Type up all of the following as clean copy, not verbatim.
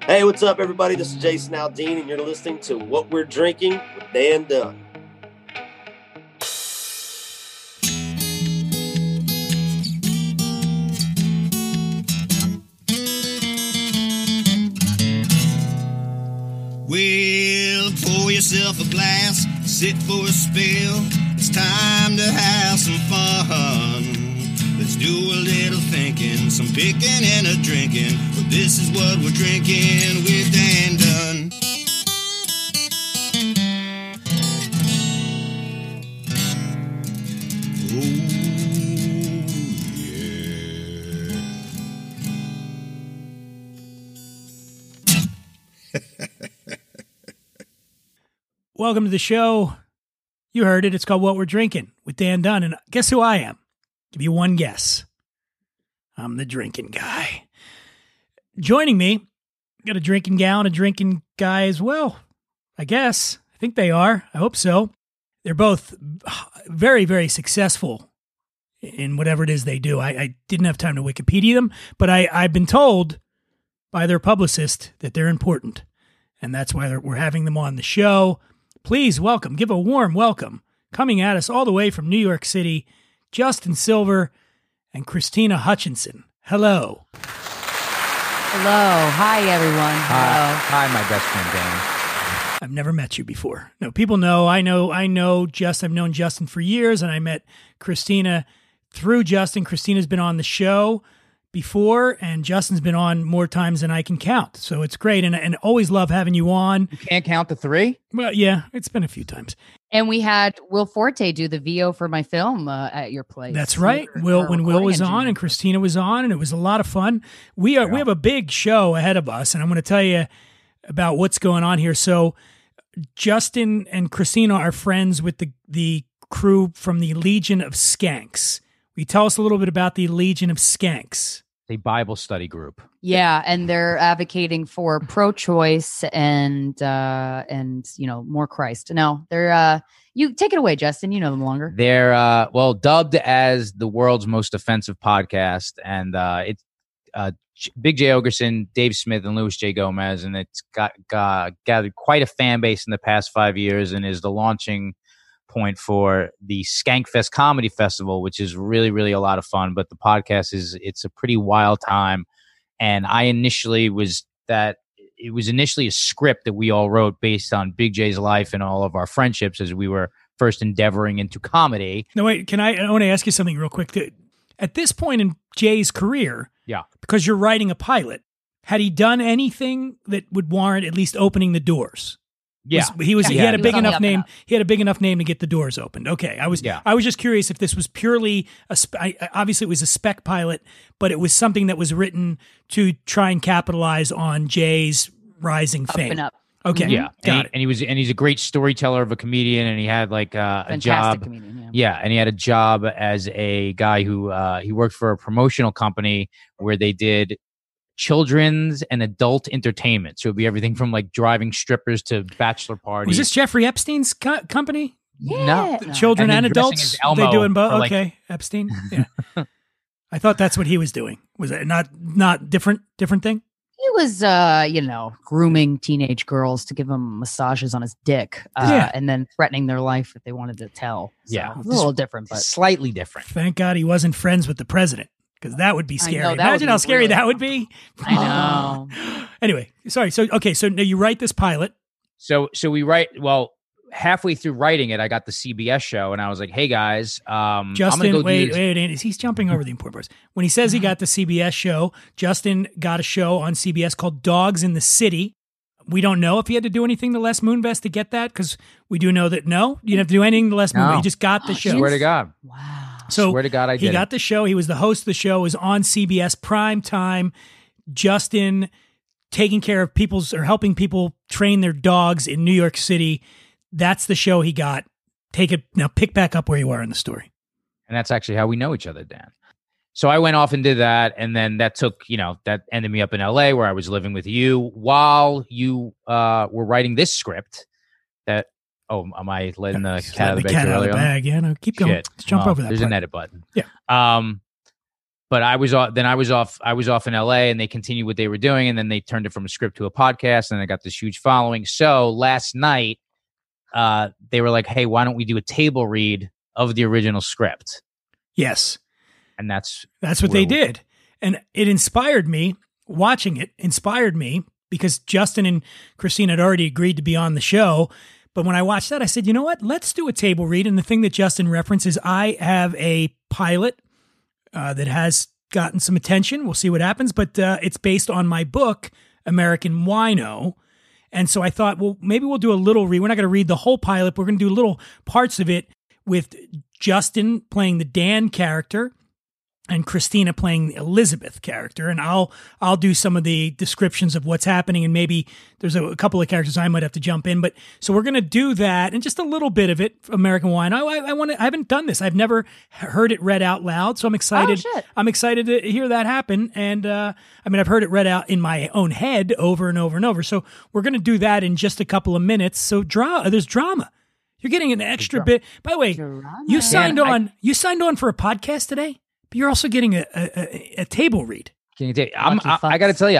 Hey, what's up, everybody? This is Jason Aldean, and you're listening to What We're Drinking with Dan Dunn. Well, pour yourself a glass, sit for a spill. It's time to have some fun. Let's do a little thinking, some picking and a drinking. Well, this is what we're drinking with Dan Dunn. Welcome to the show. You heard it. It's called What We're Drinking with Dan Dunn. And guess who I am? Give you one guess. I'm the drinking guy. Joining me, got a drinking gal and a drinking guy as well. I guess. I think they are. I hope so. They're both very, very successful in whatever it is they do. I didn't have time to Wikipedia them, but I've been told by their publicist that they're important. And that's why we're having them on the show. Please welcome, give a warm welcome, coming at us all the way from New York City, Justin Silver and Christina Hutchinson. Hello. Hello. Hi, everyone. Hi, my best friend, Dan. I've never met you before. No, people know. I know Justin. I've known Justin for years, and I met Christina through Justin. Christina's been on the show before, and Justin's been on more times than I can count. So it's great, and always love having you on. You can't count to three? Well, yeah, it's been a few times. And we had Will Forte do the VO for my film at your place. That's right. When Will was on and Christina was on, and it was a lot of fun. We have a big show ahead of us, and I'm going to tell you about what's going on here. So Justin and Christina are friends with the crew from the Legion of Skanks. Will you tell us a little bit about the Legion of Skanks? A Bible study group. Yeah, and they're advocating for pro-choice and more Christ. No, they're you take it away, Justin. You know them longer. They're dubbed as the world's most offensive podcast, and it's Big J. Ogerson, Dave Smith, and Louis J. Gomez, and it's got gathered quite a fan base in the past 5 years, and is the launching point for the Skankfest Comedy Festival, which is really, really a lot of fun. But the podcast it's a pretty wild time. And it was initially a script that we all wrote based on Big J's life and all of our friendships as we were first endeavoring into comedy. No, wait, I want to ask you something real quick. At this point in Jay's career, yeah, because you're writing a pilot, had he done anything that would warrant at least opening the doors? Yeah, he had a big enough name. He had a big enough name to get the doors opened. Okay, I was just curious if this was purely obviously it was a spec pilot, but it was something that was written to try and capitalize on Jay's rising fame. Up and up. Okay, yeah, got it. And he's a great storyteller of a comedian, and he had like a Fantastic job. Comedian, yeah, and he had a job as a guy who he worked for a promotional company where they did children's and adult entertainment. So it'd be everything from like driving strippers to bachelor parties. Was this Jeffrey Epstein's company? Yeah. No. Children and adults? They doing both? Like, okay, Epstein. Yeah. I thought that's what he was doing. Was it not different thing? He was, grooming teenage girls to give them massages on his dick, and then threatening their life if they wanted to tell. So, yeah, it's a little different, but slightly different. Thank God he wasn't friends with the president. Because that would be scary. Imagine how scary that would be. I know. Anyway, sorry. So now you write this pilot. So we write. Well, halfway through writing it, I got the CBS show, and I was like, "Hey guys, Justin, I'm gonna go wait, he's jumping over the important parts. When he says he got the CBS show, Justin got a show on CBS called Dogs in the City. We don't know if he had to do anything to Les Moonves to get that, because we do know that you didn't have to do anything to Les Moonves. He just got the show. Swear to God. Wow. So swear to God, I did. He got the show. He was the host of the show. It was on CBS prime time. Justin taking care of helping people train their dogs in New York City. That's the show he got. Pick back up where you are in the story. And that's actually how we know each other, Dan. So I went off and did that, and then that ended me up in LA where I was living with you while you were writing this script that. Oh, am I letting the cat out of the bag? Yeah, no, keep going. Shit. Let's jump over that. There's part. an edit button. Yeah. but I was off in LA, and they continued what they were doing, and then they turned it from a script to a podcast, and I got this huge following. So last night, they were like, "Hey, why don't we do a table read of the original script?" Yes. And that's what they did. And it inspired me. Watching it inspired me because Justin and Christina had already agreed to be on the show. But when I watched that, I said, you know what? Let's do a table read. And the thing that Justin references, I have a pilot that has gotten some attention. We'll see what happens. But it's based on my book, American Wino. And so I thought, well, maybe we'll do a little read. We're not going to read the whole pilot. We're going to do little parts of it with Justin playing the Dan character and Christina playing the Elizabeth character. And I'll do some of the descriptions of what's happening, and maybe there's a couple of characters I might have to jump in. But so we're going to do that and just a little bit of it, American Wino. I haven't done this. I've never heard it read out loud, so I'm excited. Oh, shit. I'm excited to hear that happen. And I've heard it read out in my own head over and over and over. So we're going to do that in just a couple of minutes. So there's drama. You're getting an extra bit. By the way, Drama. you signed on. You signed on for a podcast today, but you're also getting a table read. Can you take? I got to tell you,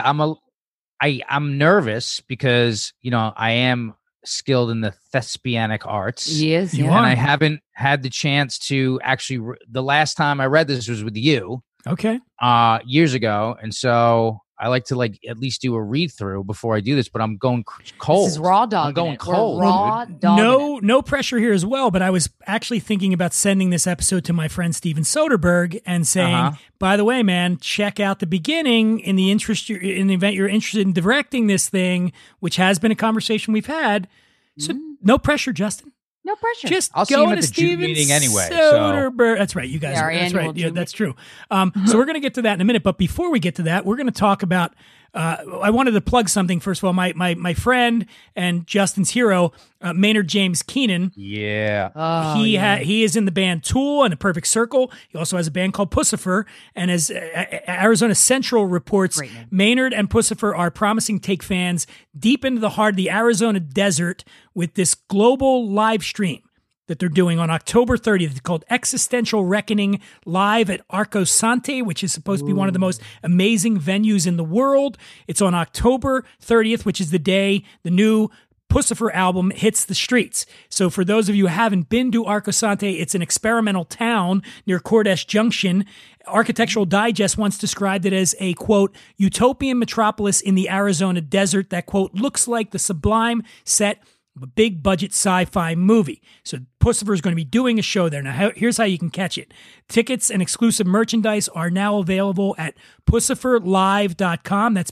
I'm nervous because I am skilled in the thespianic arts. Yes, You yeah. are. And I haven't had the chance to actually. The last time I read this was with you, Okay. years ago, and so I like to at least do a read through before I do this. But I'm going cold. This is raw dog. I'm going We're cold. raw dude. dog. No pressure here as well. But I was actually thinking about sending this episode to my friend Steven Soderbergh and saying, by the way, man, check out the beginning in the event you're interested in directing this thing, which has been a conversation we've had. So no pressure, Justin. No pressure. Just I'll see go him at to the June Steven meeting anyway, so- Soderbergh. That's right. You guys. Yeah, our That's annual right. Yeah, June that's true. So we're going to get to that in a minute. But before we get to that, we're going to talk about. I wanted to plug something first of all. My friend and Justin's hero, Maynard James Keenan. Yeah. Oh, He is in the band Tool and The Perfect Circle. He also has a band called Pussifer. And as Arizona Central reports, Great name. Maynard and Pussifer are promising to take fans deep into the heart of the Arizona desert with this global live stream that they're doing on October 30th. It's called Existential Reckoning live at Arco Sante, which is supposed to be one of the most amazing venues in the world. It's on October 30th, which is the day the new Pussifer album hits the streets. So for those of you who haven't been to Arco Sante, it's an experimental town near Cordes Junction. Architectural Digest once described it as a, quote, utopian metropolis in the Arizona desert that, quote, looks like the sublime set of a big budget sci-fi movie. So Pussifer is going to be doing a show there. Now, here's how you can catch it. Tickets and exclusive merchandise are now available at pussiferlive.com. That's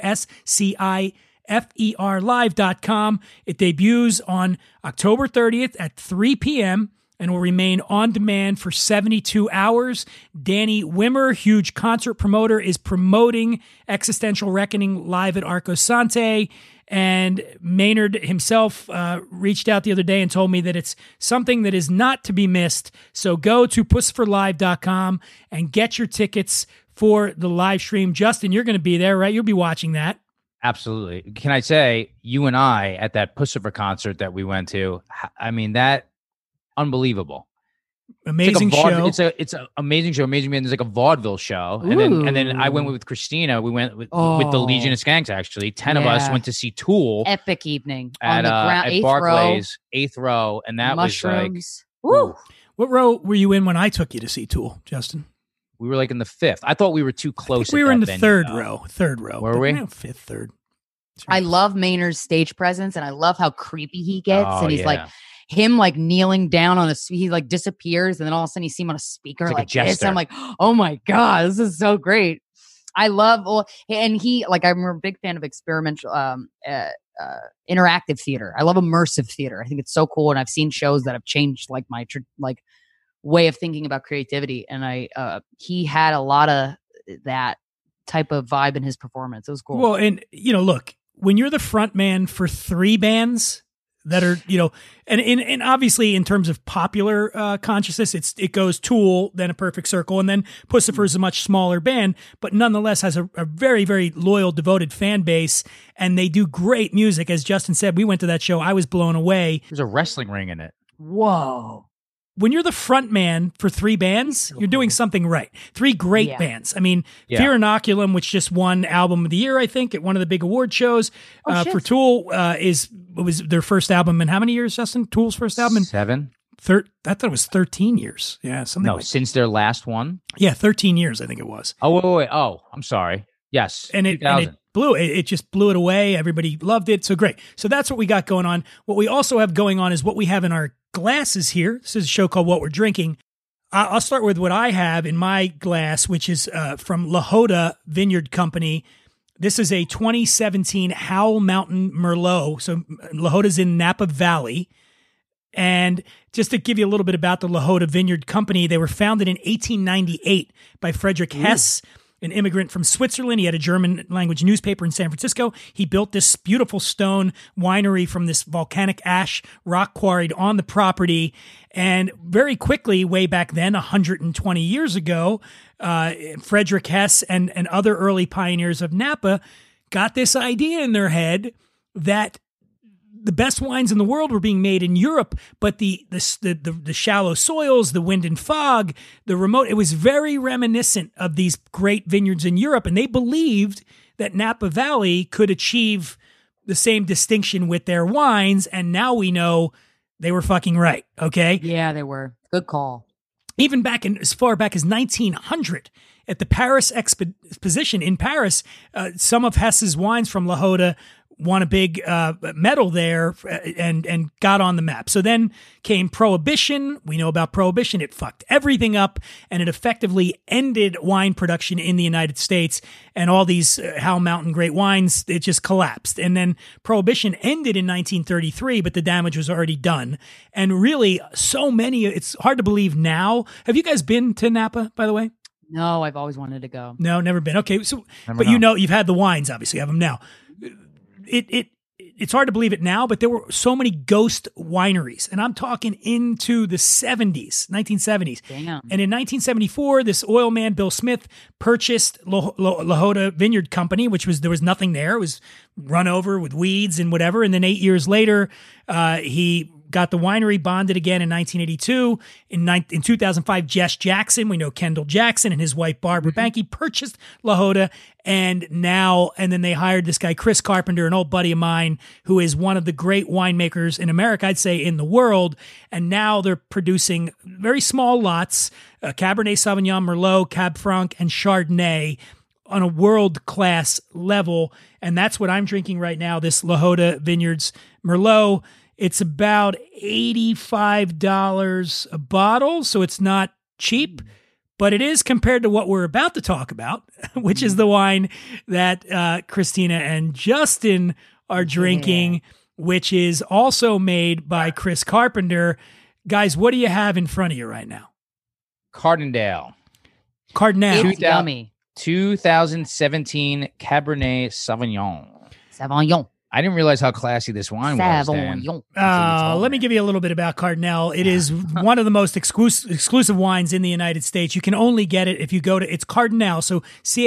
PUSCIFER live.com. It debuts on October 30th at 3 p.m. and will remain on demand for 72 hours. Danny Wimmer, huge concert promoter, is promoting Existential Reckoning live at Arco Sante. And Maynard himself reached out the other day and told me that it's something that is not to be missed. So go to pussiferlive.com and get your tickets for the live stream. Justin, you're going to be there, right? You'll be watching that. Absolutely. Can I say, you and I at that Pussifer concert that we went to, I mean, that unbelievable. Amazing show. It's an amazing show. Amazing man. There's like a vaudeville show, and then I went with Christina. We went with the Legion of Skanks. Actually, 10 of us Yeah. went to see Tool Epic evening at on the ground, at 8th Barclays, 8th row, and that mushrooms. was like, Woo. What row were you in when I took you to see Tool, Justin? we were like in the 5th. I thought we were too I close. think we at were in that the venue, third though. row. Third row. Were but, we? Fifth, third. That's I right. love Maynard's stage presence, and I love how creepy he gets. Oh, and he's yeah. like him, like kneeling down on he like disappears, and then all of a sudden you see him on a speaker It's like a like this. jester. I'm like, oh my god, this is so great. I love, and he like I'm a big fan of experimental, interactive theater. I love immersive theater. I think it's so cool, and I've seen shows that have changed like my way of thinking about creativity. And he had a lot of that type of vibe in his performance. It was cool. Well, and look, when you're the front man for three bands that are, and obviously in terms of popular consciousness, it goes Tool, then A Perfect Circle, and then Pussifer is a much smaller band, but nonetheless has a very, very loyal, devoted fan base, and they do great music. As Justin said, we went to that show. I was blown away. There's a wrestling ring in it. Whoa. when you're the front man for 3 bands, you're doing something right. 3 great bands. I mean, Fear Inoculum, which just won Album of the Year, I think, at one of the big award shows. For Tool, it was their first album in how many years, Justin? Tool's first album? 7. I thought it was 13 years. Yeah, something. No, since their last one. Yeah, 13 years, I think it was. Oh, wait. Oh, I'm sorry. Yes, and it blew it. It just blew it away. Everybody loved it. So great. So that's what we got going on. What we also have going on is what we have in our glasses here. This is a show called What We're Drinking. I'll start with what I have in my glass, which is from Lahota Vineyard Company. This is a 2017 Howell Mountain Merlot. So Lahota's in Napa Valley. And just to give you a little bit about the Lahota Vineyard Company, they were founded in 1898 by Frederick Hess, an immigrant from Switzerland. He had a German language newspaper in San Francisco. He built this beautiful stone winery from this volcanic ash rock quarried on the property. And very quickly, way back then, 120 years ago, Frederick Hess and other early pioneers of Napa got this idea in their head that the best wines in the world were being made in Europe, but the shallow soils, the wind and fog, the remote, it was very reminiscent of these great vineyards in Europe. And they believed that Napa Valley could achieve the same distinction with their wines. And now we know they were fucking right. Okay. Yeah, they were. Good call. Even back in as far back as 1900, at the Paris Exposition in Paris, some of Hess's wines from Lahota won a big medal there and got on the map. So then came Prohibition. We know about Prohibition. It fucked everything up, and it effectively ended wine production in the United States. And all these Howell Mountain great wines, it just collapsed. And then Prohibition ended in 1933, but the damage was already done. And really, so many, it's hard to believe now. Have you guys been to Napa, by the way? No, I've always wanted to go. No, never been. Okay, so you know, you've had the wines, obviously. You have them now. It's hard to believe it now, but there were so many ghost wineries, and I'm talking into the 1970s. Damn. And in 1974, this oil man, Bill Smith, purchased Lahota Vineyard Company, there was nothing there. It was run over with weeds and whatever. And then 8 years later, he got the winery bonded again in 1982. In 2005, Jess Jackson, we know Kendall Jackson, and his wife Barbara Banke purchased Lahota, and then they hired this guy Chris Carpenter, an old buddy of mine, who is one of the great winemakers in America, I'd say in the world. And now they're producing very small lots, Cabernet Sauvignon, Merlot, Cab Franc, and Chardonnay on a world-class level. And that's what I'm drinking right now, this Lahota Vineyards Merlot. It's about $85 a bottle, so it's not cheap, but it is compared to what we're about to talk about, which is the wine that Christina and Justin are drinking, which is also made by Chris Carpenter. Guys, what do you have in front of you right now? Cardinal. It's yummy. 2017 Cabernet Sauvignon. I didn't realize how classy this wine was, Dan. Let me give you a little bit about Cardinal. It is one of the most exclusive wines in the United States. You can only get it if you go to, it's Cardinal, so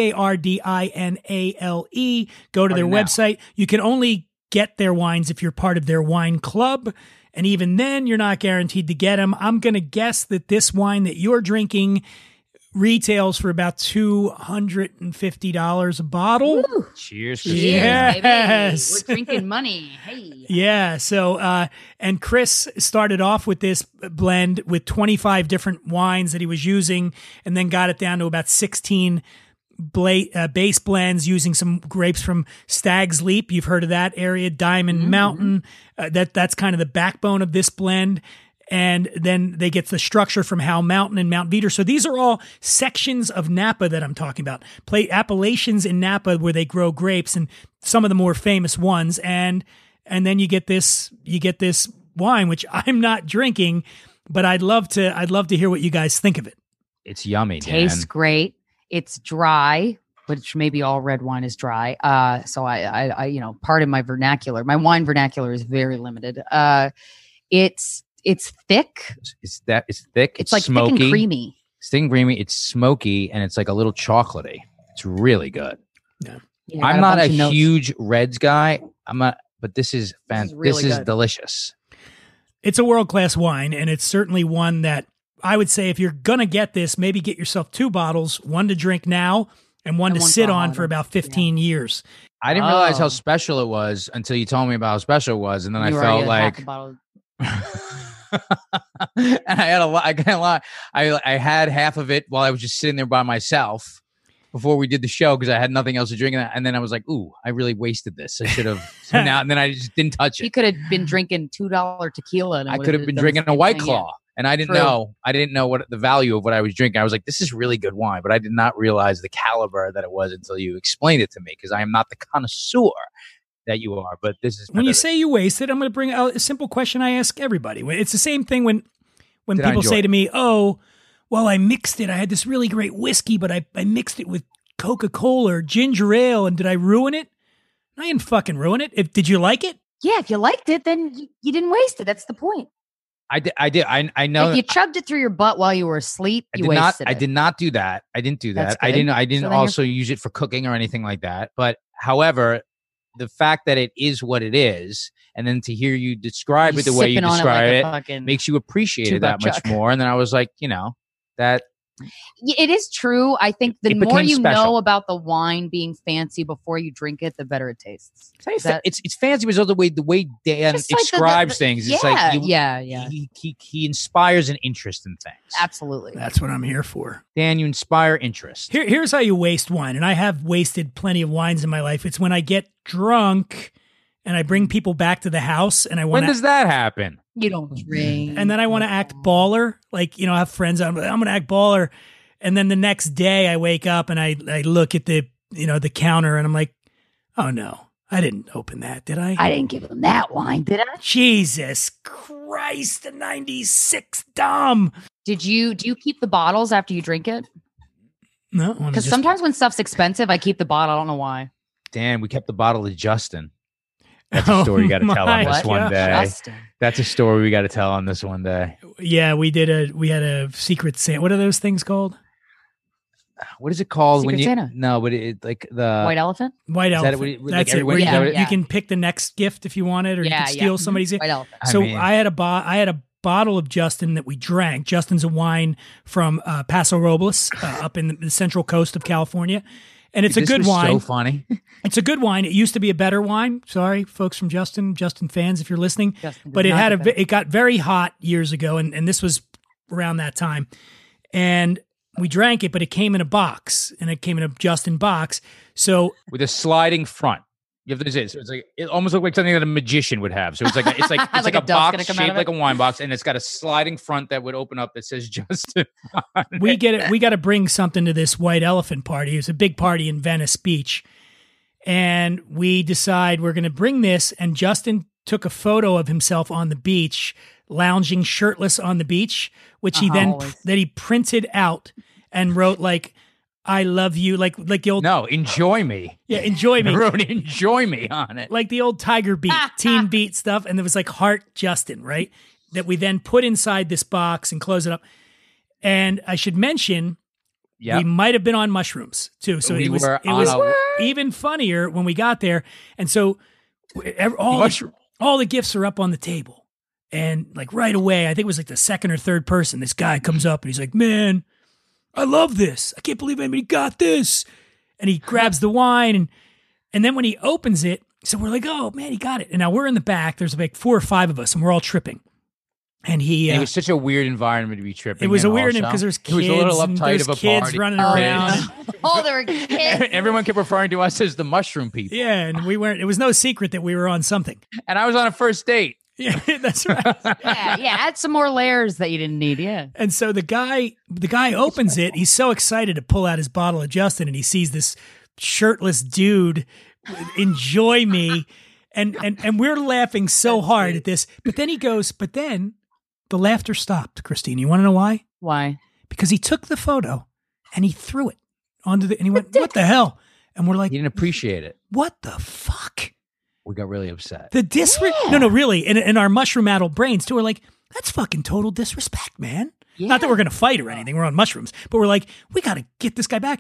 Cardinale. Go to their website. You can only get their wines if you're part of their wine club, and even then, you're not guaranteed to get them. I'm going to guess that this wine that you're drinking retails for about $250 a bottle. Woo. Cheers. Yes. We're drinking money. Hey. Yeah. So, and Chris started off with this blend with 25 different wines that he was using, and then got it down to about 16 base blends using some grapes from Stag's Leap. You've heard of that area, Diamond Mountain. That's kind of the backbone of this blend. And then they get the structure from Howell Mountain and Mount Veeder. So these are all sections of Napa that I'm talking about. Appellations in Napa where they grow grapes, and some of the more famous ones. And then you get this wine, which I'm not drinking, but I'd love to hear what you guys think of it. It's yummy, Dan. Tastes great. It's dry, which maybe all red wine is dry. So I pardon my vernacular. My wine vernacular is very limited. It's thick. It's thick. It's like smoky. Thick and creamy. It's thick and creamy. It's smoky, and it's like a little chocolatey. It's really good. Yeah. I'm not a huge reds guy. But this is fantastic. This is delicious. It's a world-class wine, and it's certainly one that I would say if you're going to get this, maybe get yourself 2 bottles, one to drink now and one to sit on for about 15 years. I didn't realize how special it was until you told me about how special it was, and then I felt like and I had a lot. I can't lie. I had half of it while I was just sitting there by myself before we did the show because I had nothing else to drink, and then I was like, "Ooh, I really wasted this. I should have." So now, and then I just didn't touch it. You could have been drinking $2 tequila. And I could have been drinking a White Claw, and I didn't know. I didn't know what the value of what I was drinking. I was like, "This is really good wine," but I did not realize the caliber that it was until you explained it to me because I am not the connoisseur that you are. But this is when you say you wasted. I'm going to bring out a simple question I ask everybody. It's the same thing when people say to me, "Oh, well, I mixed it. I had this really great whiskey, but I mixed it with Coca-Cola or ginger ale, and did I ruin it?" I didn't fucking ruin it. Did you like it? Yeah, if you liked it, then you didn't waste it. That's the point. I did. I know. If you chugged it through your butt while you were asleep, you wasted it. I did not do that. I didn't do that. I didn't also use it for cooking or anything like that. But however, the fact that it is what it is, and then to hear you describe it the way you describe it makes you appreciate it that much more. And then I was like, that. It is true. I think the more you know about the wine being fancy before you drink it, the better it tastes. It's fancy, but also the way Dan describes things. It's like he inspires an interest in things. Absolutely, that's what I'm here for. Dan, you inspire interest. Here's how you waste wine, and I have wasted plenty of wines in my life. It's when I get drunk and I bring people back to the house, and I want. When does that happen? You don't drink. And then I want to act baller. Like, I have friends. I'm going to act baller. And then the next day I wake up and I look at the counter and I'm like, oh no, I didn't open that. Did I? I didn't give them that wine, did I? Jesus Christ, the 96 dumb. Do you keep the bottles after you drink it? No. Because sometimes when stuff's expensive, I keep the bottle. I don't know why. Dan, we kept the bottle of Justin. That's a story you got to tell on this one day. Justin. That's a story we got to tell on this one day. Yeah, we had a secret Santa. What are those things called? What is it called? Secret Santa. No, but it like the White Elephant. White Elephant. That's it. You can pick the next gift if you want it, or you can steal somebody's gift. White Elephant. So I had a bottle of Justin that we drank. Justin's a wine from Paso Robles, up in the central coast of California. And it's a good wine. So funny. It's a good wine. It used to be a better wine. Sorry, folks from Justin fans, if you're listening. But it got very hot years ago, and this was around that time. And we drank it, but it came in a box, and it came in a Justin box. So with a sliding front. You have to say, so it's like it almost looked like something that a magician would have. So it's like like a box shaped like a wine box, and it's got a sliding front that would open up that says Justin. We get it. We got to bring something to this White Elephant party. It was a big party in Venice Beach, and we decide we're going to bring this. And Justin took a photo of himself on the beach, lounging shirtless on the beach, which he then that he printed out and wrote like, "I love you," like the old. No, enjoy me. Yeah, enjoy me. I wrote "enjoy me" on it, like the old Tiger Beat, Teen Beat stuff, and there was like Heart Justin, right? That we then put inside this box and close it up. And I should mention, we might have been on mushrooms too, so it was even funnier when we got there. And so all the gifts are up on the table, and like right away, I think it was like the second or third person, this guy comes up and he's like, "Man, I love this. I can't believe anybody got this." And he grabs the wine, and then when he opens it, so we're like, "Oh man, he got it." And now we're in the back. There's like 4 or 5 of us, and we're all tripping. And it was such a weird environment to be tripping. It was a weird because there's kids. It was a little uptight of a kids party. Running around. There were kids. Everyone kept referring to us as the mushroom people. Yeah, and we weren't. It was no secret that we were on something. And I was on a first date. Yeah, that's right. yeah, add some more layers that you didn't need. Yeah. And so the guy opens it. He's so excited to pull out his bottle of Justin, and he sees this shirtless dude, "Enjoy me," and we're laughing so hard at this. But then he goes, but then the laughter stopped. Christine, you want to know why? Why? Because he took the photo and he threw it onto and he went, "What the hell?" And we're like, he didn't appreciate it. What the fuck? We got really upset. No, really. In our mushroom-addled brains, too, we're like, that's fucking total disrespect, man. Yeah. Not that we're going to fight or anything. We're on mushrooms. But we're like, we got to get this guy back.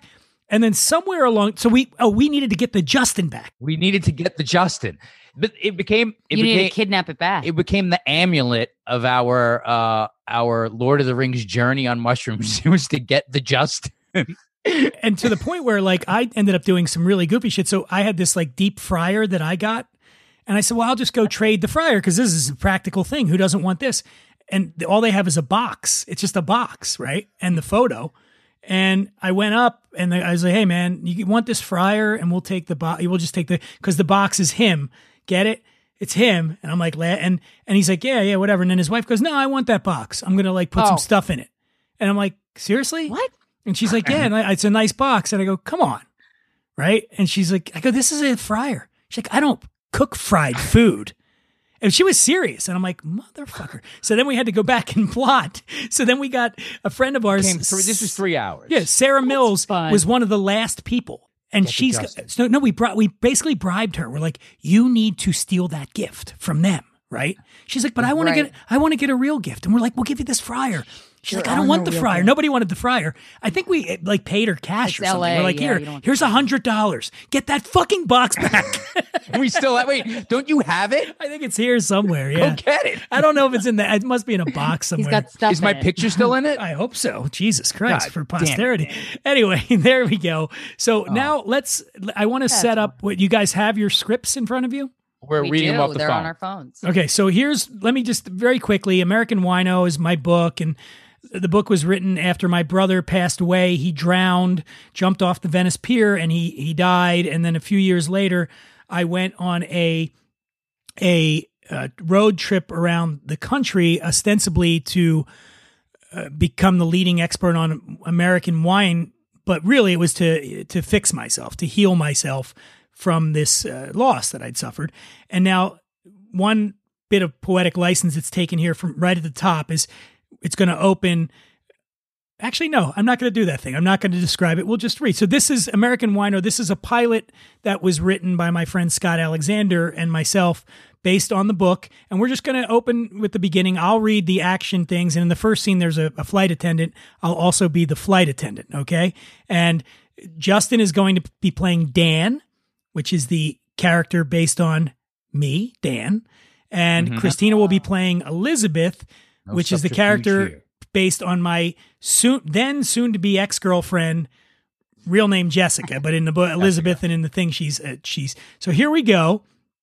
And then somewhere along, so we needed to get the Justin back. We needed to get the Justin, but You need to kidnap it back. It became the amulet of our Lord of the Rings journey on mushrooms. It was to get the Justin. And to the point where like I ended up doing some really goofy shit. So I had this like deep fryer that I got, and I said, well, I'll just go trade the fryer because this is a practical thing. Who doesn't want this? And all they have is a box. It's just a box, right? And the photo. And I went up and I was like, hey man, you want this fryer? And we'll take the box. We'll just take because the box is him. Get it? It's him. And I'm like, and he's like, yeah, whatever. And then his wife goes, no, I want that box. I'm going to like put some stuff in it. And I'm like, seriously? What? And she's like, yeah, and it's a nice box. And I go, come on. Right. And she's like, I go, this is a fryer. She's like, I don't cook fried food. And she was serious. And I'm like, motherfucker. So then we had to go back and plot. So then we got a friend of ours. This was 3 hours. Yeah. Sarah Mills was one of the last people. And we basically bribed her. We're like, you need to steal that gift from them. Right. She's like, but I want to get a real gift. And we're like, we'll give you this fryer. She's like, I don't want the fryer. Nobody wanted the fryer. I think we like paid her cash or something. LA, we're like, here's $100. Get that fucking box back. We still wait. Don't you have it? I think it's here somewhere. Yeah, go get it. I don't know if it's in the. It must be in a box somewhere. He's got stuff. Is my picture still in it? I hope so. Jesus Christ, God for posterity. damn it. Anyway, there we go. So now I want to set up what you guys have your scripts in front of you. We're reading them off the They're phone. on our phones. Okay, so let me just very quickly. American Wino is my book, and the book was written after my brother passed away. He drowned, jumped off the Venice Pier, and he died. And then a few years later, I went on a road trip around the country, ostensibly to become the leading expert on American wine, but really it was to fix myself, to heal myself from this loss that I'd suffered. And now one bit of poetic license that's taken here from right at the top is it's going to open. Actually, no, I'm not going to do that thing. I'm not going to describe it. We'll just read. So this is American Wino. This is a pilot that was written by my friend Scott Alexander and myself based on the book. And we're just going to open with the beginning. I'll read the action things. And in the first scene, there's a flight attendant. I'll also be the flight attendant. Okay. And Justin is going to be playing Dan, which is the character based on me, Dan. And Christina will be playing Elizabeth, which is the character based on my soon to be ex-girlfriend, real name Jessica, but in the book Elizabeth, and in the thing she's. So here we go,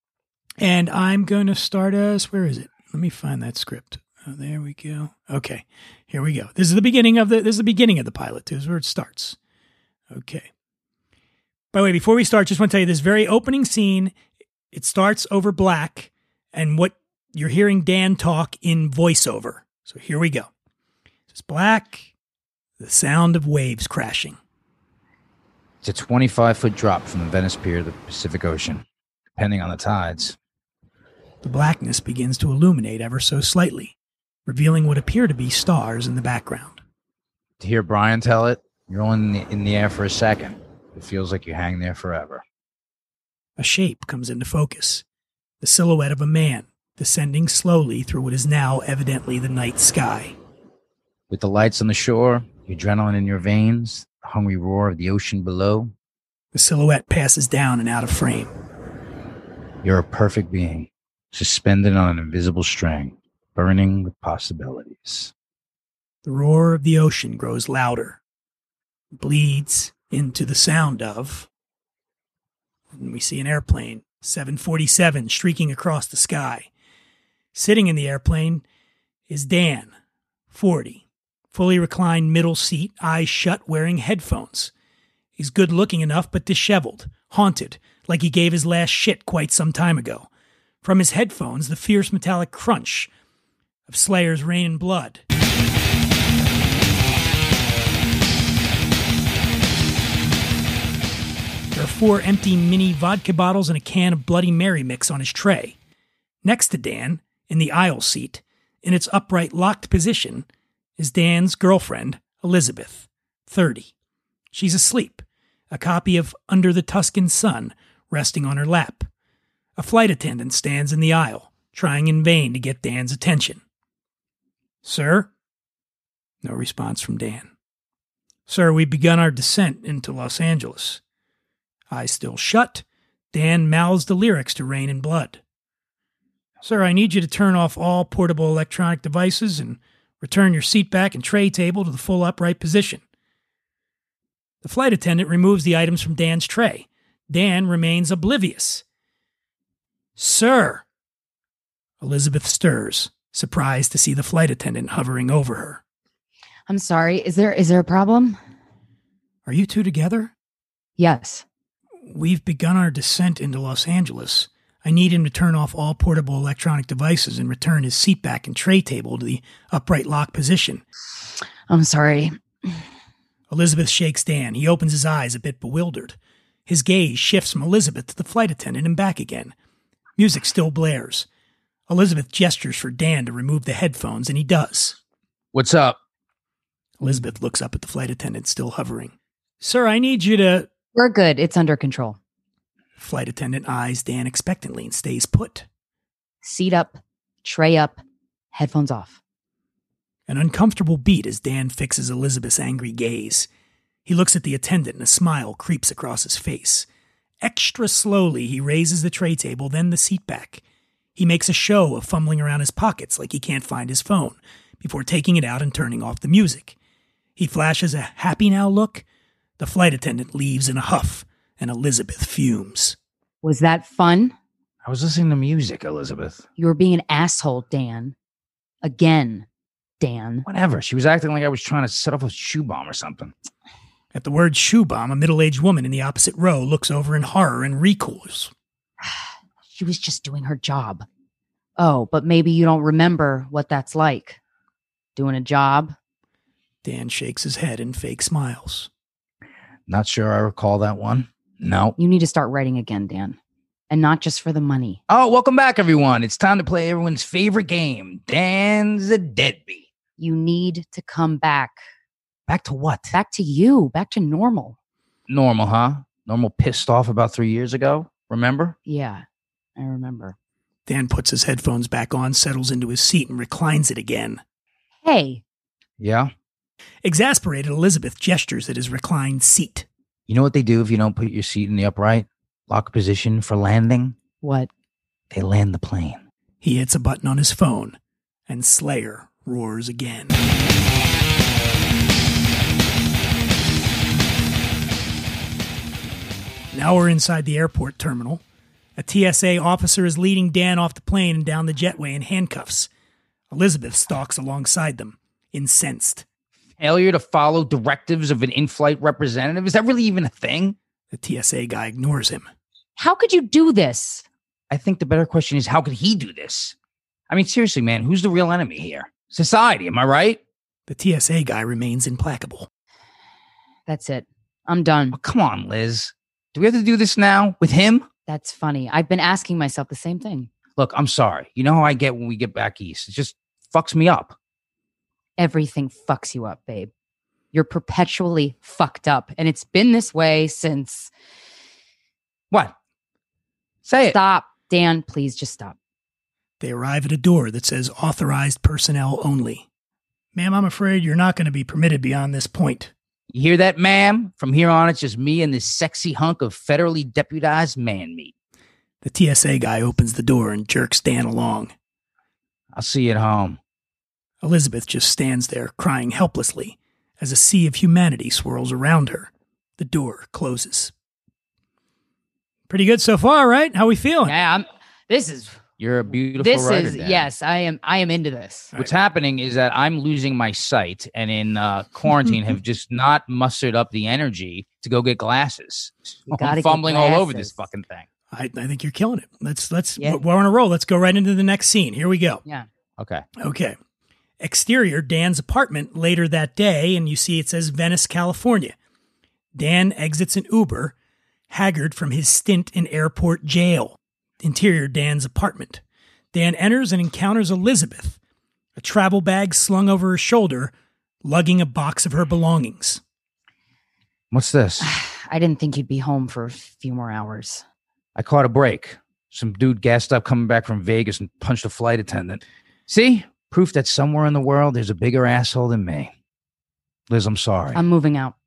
and I'm going to start us. Where is it? Let me find that script. Oh, there we go. Okay, here we go. This is the beginning of the pilot. This is where it starts. Okay. By the way, before we start, just want to tell you this very opening scene. It starts over black, and what you're hearing Dan talk in voiceover. So here we go. It's black, the sound of waves crashing. It's a 25-foot drop from the Venice Pier to the Pacific Ocean, depending on the tides. The blackness begins to illuminate ever so slightly, revealing what appear to be stars in the background. To hear Brian tell it, you're only in the air for a second. It feels like you hang there forever. A shape comes into focus, the silhouette of a man descending slowly through what is now evidently the night sky. With the lights on the shore, the adrenaline in your veins, the hungry roar of the ocean below. The silhouette passes down and out of frame. You're a perfect being, suspended on an invisible string, burning with possibilities. The roar of the ocean grows louder, bleeds into the sound of, and we see an airplane, 747, streaking across the sky. Sitting in the airplane is Dan, 40, fully reclined middle seat, eyes shut, wearing headphones. He's good looking enough, but disheveled, haunted, like he gave his last shit quite some time ago. From his headphones, the fierce metallic crunch of Slayer's Rain and Blood. There are 4 empty mini vodka bottles and a can of Bloody Mary mix on his tray. Next to Dan, in the aisle seat, in its upright locked position, is Dan's girlfriend, Elizabeth, 30. She's asleep, a copy of Under the Tuscan Sun resting on her lap. A flight attendant stands in the aisle, trying in vain to get Dan's attention. Sir? No response from Dan. Sir, we've begun our descent into Los Angeles. Eyes still shut, Dan mouths the lyrics to Rain and Blood. Sir, I need you to turn off all portable electronic devices and return your seat back and tray table to the full upright position. The flight attendant removes the items from Dan's tray. Dan remains oblivious. Sir! Elizabeth stirs, surprised to see the flight attendant hovering over her. I'm sorry. Is there a problem? Are you two together? Yes. We've begun our descent into Los Angeles. I need him to turn off all portable electronic devices and return his seat back and tray table to the upright lock position. I'm sorry. Elizabeth shakes Dan. He opens his eyes, a bit bewildered. His gaze shifts from Elizabeth to the flight attendant and back again. Music still blares. Elizabeth gestures for Dan to remove the headphones, and he does. What's up? Elizabeth looks up at the flight attendant still hovering. Sir, I need you to... We're good. It's under control. Flight attendant eyes Dan expectantly and stays put. Seat up, tray up, headphones off. An uncomfortable beat as Dan fixes Elizabeth's angry gaze. He looks at the attendant and a smile creeps across his face. Extra slowly, he raises the tray table, then the seat back. He makes a show of fumbling around his pockets like he can't find his phone, before taking it out and turning off the music. He flashes a happy now look. The flight attendant leaves in a huff, and Elizabeth fumes. Was that fun? I was listening to music, Elizabeth. You were being an asshole, Dan. Again, Dan. Whatever. She was acting like I was trying to set off a shoe bomb or something. At the word shoe bomb, a middle-aged woman in the opposite row looks over in horror and recoils. She was just doing her job. Oh, but maybe you don't remember what that's like. Doing a job? Dan shakes his head and fake smiles. Not sure I recall that one. No. You need to start writing again, Dan. And not just for the money. Oh, welcome back, everyone. It's time to play everyone's favorite game, Dan's a Deadbeat. You need to come back. Back to what? Back to you. Back to normal. Normal, huh? Normal pissed off about 3 years ago? Remember? Yeah, I remember. Dan puts his headphones back on, settles into his seat, and reclines it again. Hey. Yeah? Exasperated, Elizabeth gestures at his reclined seat. You know what they do if you don't put your seat in the upright lock position for landing? What? They land the plane. He hits a button on his phone, and Slayer roars again. Now we're inside the airport terminal. A TSA officer is leading Dan off the plane and down the jetway in handcuffs. Elizabeth stalks alongside them, incensed. Failure to follow directives of an in-flight representative? Is that really even a thing? The TSA guy ignores him. How could you do this? I think the better question is, how could he do this? I mean, seriously, man, who's the real enemy here? Society, am I right? The TSA guy remains implacable. That's it. I'm done. Oh, come on, Liz. Do we have to do this now with him? That's funny. I've been asking myself the same thing. Look, I'm sorry. You know how I get when we get back east. It just fucks me up. Everything fucks you up, babe. You're perpetually fucked up. And it's been this way since... What? Say it. Stop. Dan, please just stop. They arrive at a door that says authorized personnel only. Ma'am, I'm afraid you're not going to be permitted beyond this point. You hear that, ma'am? From here on, it's just me and this sexy hunk of federally deputized man meat. The TSA guy opens the door and jerks Dan along. I'll see you at home. Elizabeth just stands there, crying helplessly, as a sea of humanity swirls around her. The door closes. Pretty good so far, right? How we feeling? Yeah, this is... You're a beautiful writer, Dan. Yes, I am into this. What's happening is that I'm losing my sight and in quarantine have just not mustered up the energy to go get glasses. I'm fumbling all over this fucking thing. I think you're killing it. We're on a roll. Let's go right into the next scene. Here we go. Yeah. Okay. Exterior, Dan's apartment later that day, and you see it says Venice, California. Dan exits an Uber, haggard from his stint in airport jail. Interior, Dan's apartment. Dan enters and encounters Elizabeth, a travel bag slung over her shoulder, lugging a box of her belongings. What's this? I didn't think you'd be home for a few more hours. I caught a break. Some dude gassed up coming back from Vegas and punched a flight attendant. See? Proof that somewhere in the world there's a bigger asshole than me. Liz, I'm sorry. I'm moving out.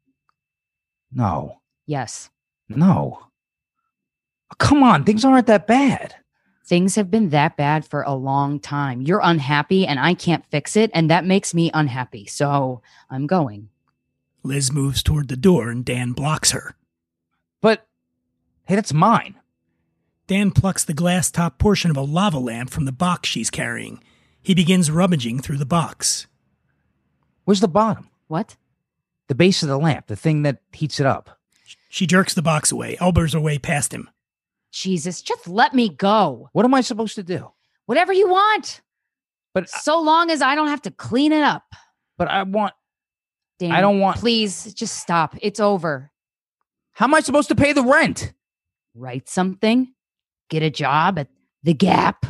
No. Yes. No. Come on, things aren't that bad. Things have been that bad for a long time. You're unhappy and I can't fix it, and that makes me unhappy. So I'm going. Liz moves toward the door and Dan blocks her. But, hey, that's mine. Dan plucks the glass top portion of a lava lamp from the box she's carrying. He begins rummaging through the box. Where's the bottom? What? The base of the lamp, the thing that heats it up. She jerks the box away, elbows her way past him. Jesus, just let me go. What am I supposed to do? Whatever you want. But So long as I don't have to clean it up. I want... Dan, I don't want... Please, just stop. It's over. How am I supposed to pay the rent? Write something. Get a job at The Gap.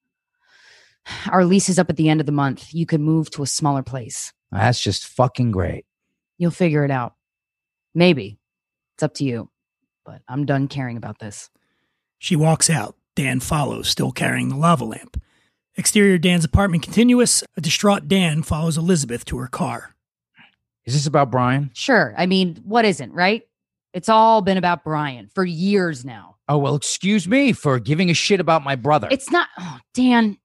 Our lease is up at the end of the month. You could move to a smaller place. That's just fucking great. You'll figure it out. Maybe. It's up to you. But I'm done caring about this. She walks out. Dan follows, still carrying the lava lamp. Exterior Dan's apartment continuous. A distraught Dan follows Elizabeth to her car. Is this about Brian? Sure. I mean, what isn't, right? It's all been about Brian for years now. Oh, well, excuse me for giving a shit about my brother. It's not... Oh, Dan.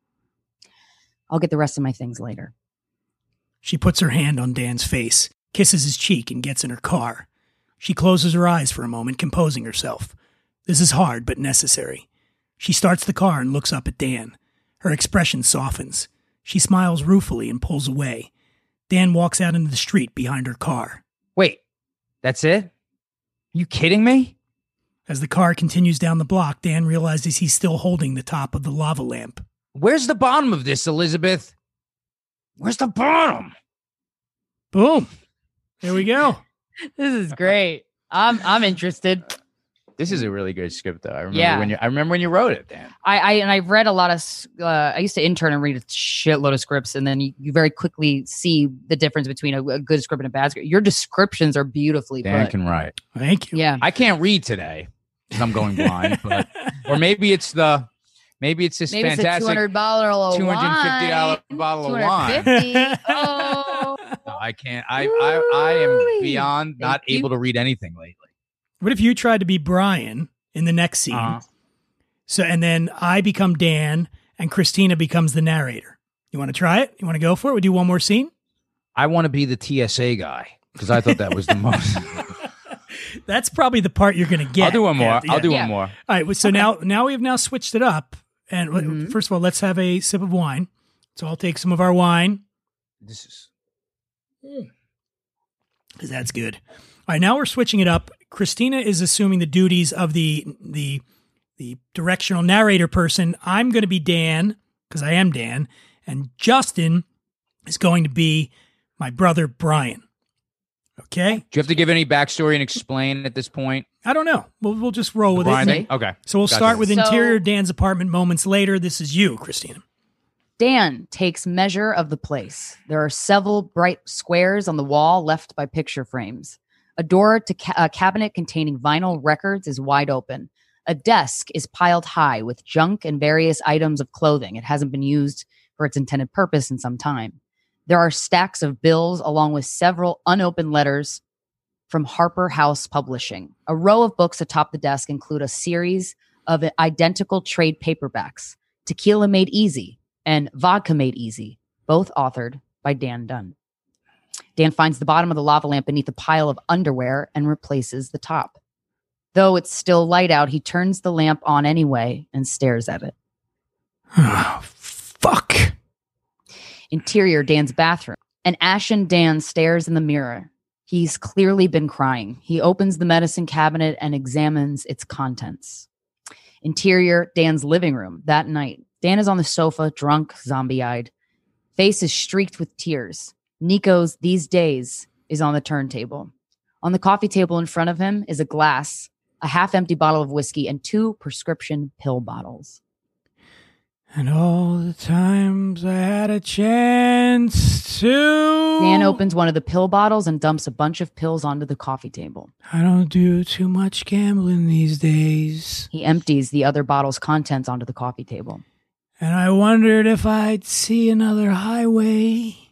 I'll get the rest of my things later. She puts her hand on Dan's face, kisses his cheek, and gets in her car. She closes her eyes for a moment, composing herself. This is hard, but necessary. She starts the car and looks up at Dan. Her expression softens. She smiles ruefully and pulls away. Dan walks out into the street behind her car. Wait, that's it? You kidding me? As the car continues down the block, Dan realizes he's still holding the top of the lava lamp. Where's the bottom of this, Elizabeth? Where's the bottom? Boom. There we go. This is great. I'm interested. This is a really good script, though. I remember when you wrote it, Dan. I've read a lot of. I used to intern and read a shitload of scripts, and then you very quickly see the difference between a good script and a bad script. Your descriptions are beautifully Dan put. can write. Thank you. Yeah, I can't read today because I'm going blind, but or maybe it's this maybe fantastic it's a $200 bottle of $250 bottle of wine. $250. Oh, No, I can't. I am beyond not able to read anything lately. What if you tried to be Brian in the next scene? Uh-huh. So, and then I become Dan and Christina becomes the narrator. You want to try it? You want to go for it? We do one more scene? I want to be the TSA guy because I thought that was the most. That's probably the part you're going to get. I'll do one more. Yeah. I'll do Yeah. one more. All right. So now we have now switched it up. And first of all, let's have a sip of wine. So I'll take some of our wine. This is. Because that's good. All right, now we're switching it up. Christina is assuming the duties of the directional narrator person. I'm going to be Dan, because I am Dan, and Justin is going to be my brother Brian. Okay? Do you have to give any backstory and explain at this point? I don't know. We'll just roll with Brian it. thing? Okay. So we'll Gotcha. start with So- interior Dan's apartment moments later. This is you, Christina. Dan takes measure of the place. There are several bright squares on the wall left by picture frames. A door to a cabinet containing vinyl records is wide open. A desk is piled high with junk and various items of clothing. It hasn't been used for its intended purpose in some time. There are stacks of bills along with several unopened letters from Harper House Publishing. A row of books atop the desk include a series of identical trade paperbacks, Tequila Made Easy and Vodka Made Easy, both authored by Dan Dunn. Dan finds the bottom of the lava lamp beneath a pile of underwear and replaces the top. Though it's still light out, he turns the lamp on anyway and stares at it. Oh, fuck. Interior Dan's bathroom. An ashen Dan stares in the mirror. He's clearly been crying. He opens the medicine cabinet and examines its contents. Interior Dan's living room. That night, Dan is on the sofa, drunk, zombie-eyed. Face is streaked with tears. Nico's These Days is on the turntable. On the coffee table in front of him is a glass, a half-empty bottle of whiskey, and 2 prescription pill bottles. And all the times I had a chance to... Dan opens one of the pill bottles and dumps a bunch of pills onto the coffee table. I don't do too much gambling these days. He empties the other bottle's contents onto the coffee table. And I wondered if I'd see another highway.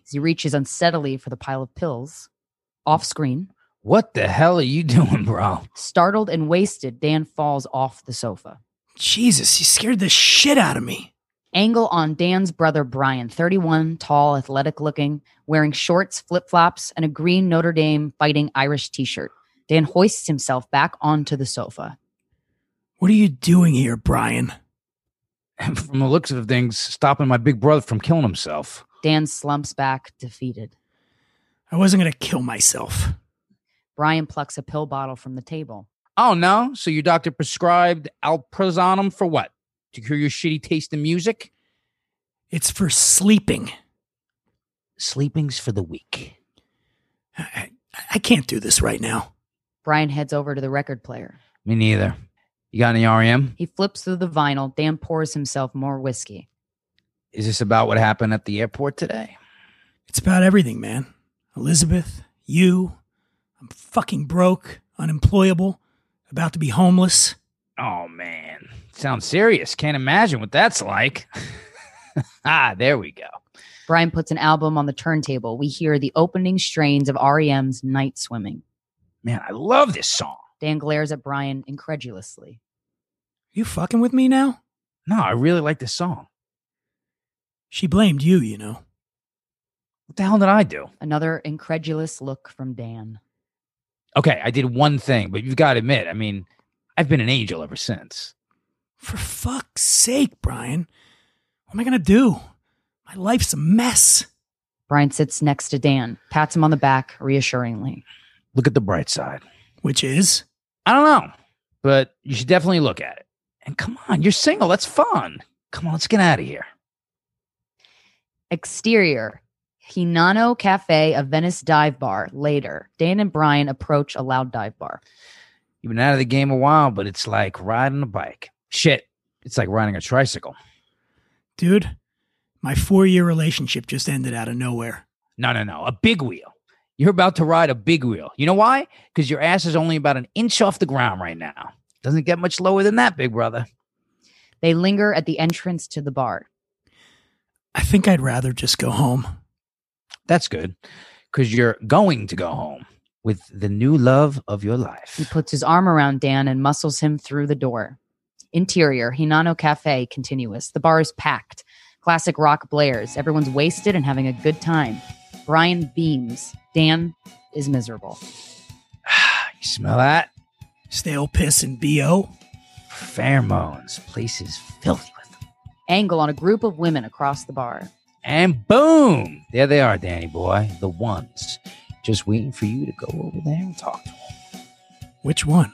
As he reaches unsteadily for the pile of pills, off screen, What the hell are you doing, bro? startled and wasted, Dan falls off the sofa. Jesus, you scared the shit out of me. Angle on Dan's brother Brian, 31, tall, athletic looking, wearing shorts, flip-flops, and a green Notre Dame Fighting Irish t-shirt. Dan hoists himself back onto the sofa. What are you doing here, Brian? From the looks of things, stopping my big brother from killing himself. Dan slumps back, defeated. I wasn't going to kill myself. Brian plucks a pill bottle from the table. Oh, no? So your doctor prescribed alprazolam for what? To cure your shitty taste in music? It's for sleeping. Sleeping's for the weak. I can't do this right now. Brian heads over to the record player. Me neither. You got any REM? He flips through the vinyl. Dan pours himself more whiskey. Is this about what happened at the airport today? It's about everything, man. Elizabeth, you. I'm fucking broke, unemployable, about to be homeless. Oh, man. Sounds serious. Can't imagine what that's like. There we go. Brian puts an album on the turntable. We hear the opening strains of REM's Night Swimming. Man, I love this song. Dan glares at Brian incredulously. You fucking with me now? No, I really like this song. She blamed you, you know. What the hell did I do? Another incredulous look from Dan. Okay, I did one thing, but you've got to admit, I mean, I've been an angel ever since. For fuck's sake, Brian. What am I going to do? My life's a mess. Brian sits next to Dan, pats him on the back reassuringly. Look at the bright side. Which is? I don't know, but you should definitely look at it. And come on, you're single. That's fun. Come on, let's get out of here. Exterior. Hinano Cafe, a Venice dive bar. Later, Dan and Brian approach a loud dive bar. You've been out of the game a while, but it's like riding a bike. Shit, it's like riding a tricycle. Dude, my 4-year relationship just ended out of nowhere. No. A big wheel. You're about to ride a big wheel. You know why? Because your ass is only about an inch off the ground right now. Doesn't get much lower than that, big brother. They linger at the entrance to the bar. I think I'd rather just go home. That's good, because you're going to go home with the new love of your He life. puts his arm around Dan and muscles him through the door. Interior, Hinano Cafe, continuous. The bar is packed. Classic rock blares. Everyone's wasted and having a good time. Brian beams. Dan is miserable. You smell that? Stale piss and BO. Pheromones. Place is filthy with them. Angle on a group of women across the bar. And boom! There they are, Danny boy. The ones. Just waiting for you to go over there and talk to them. Which one?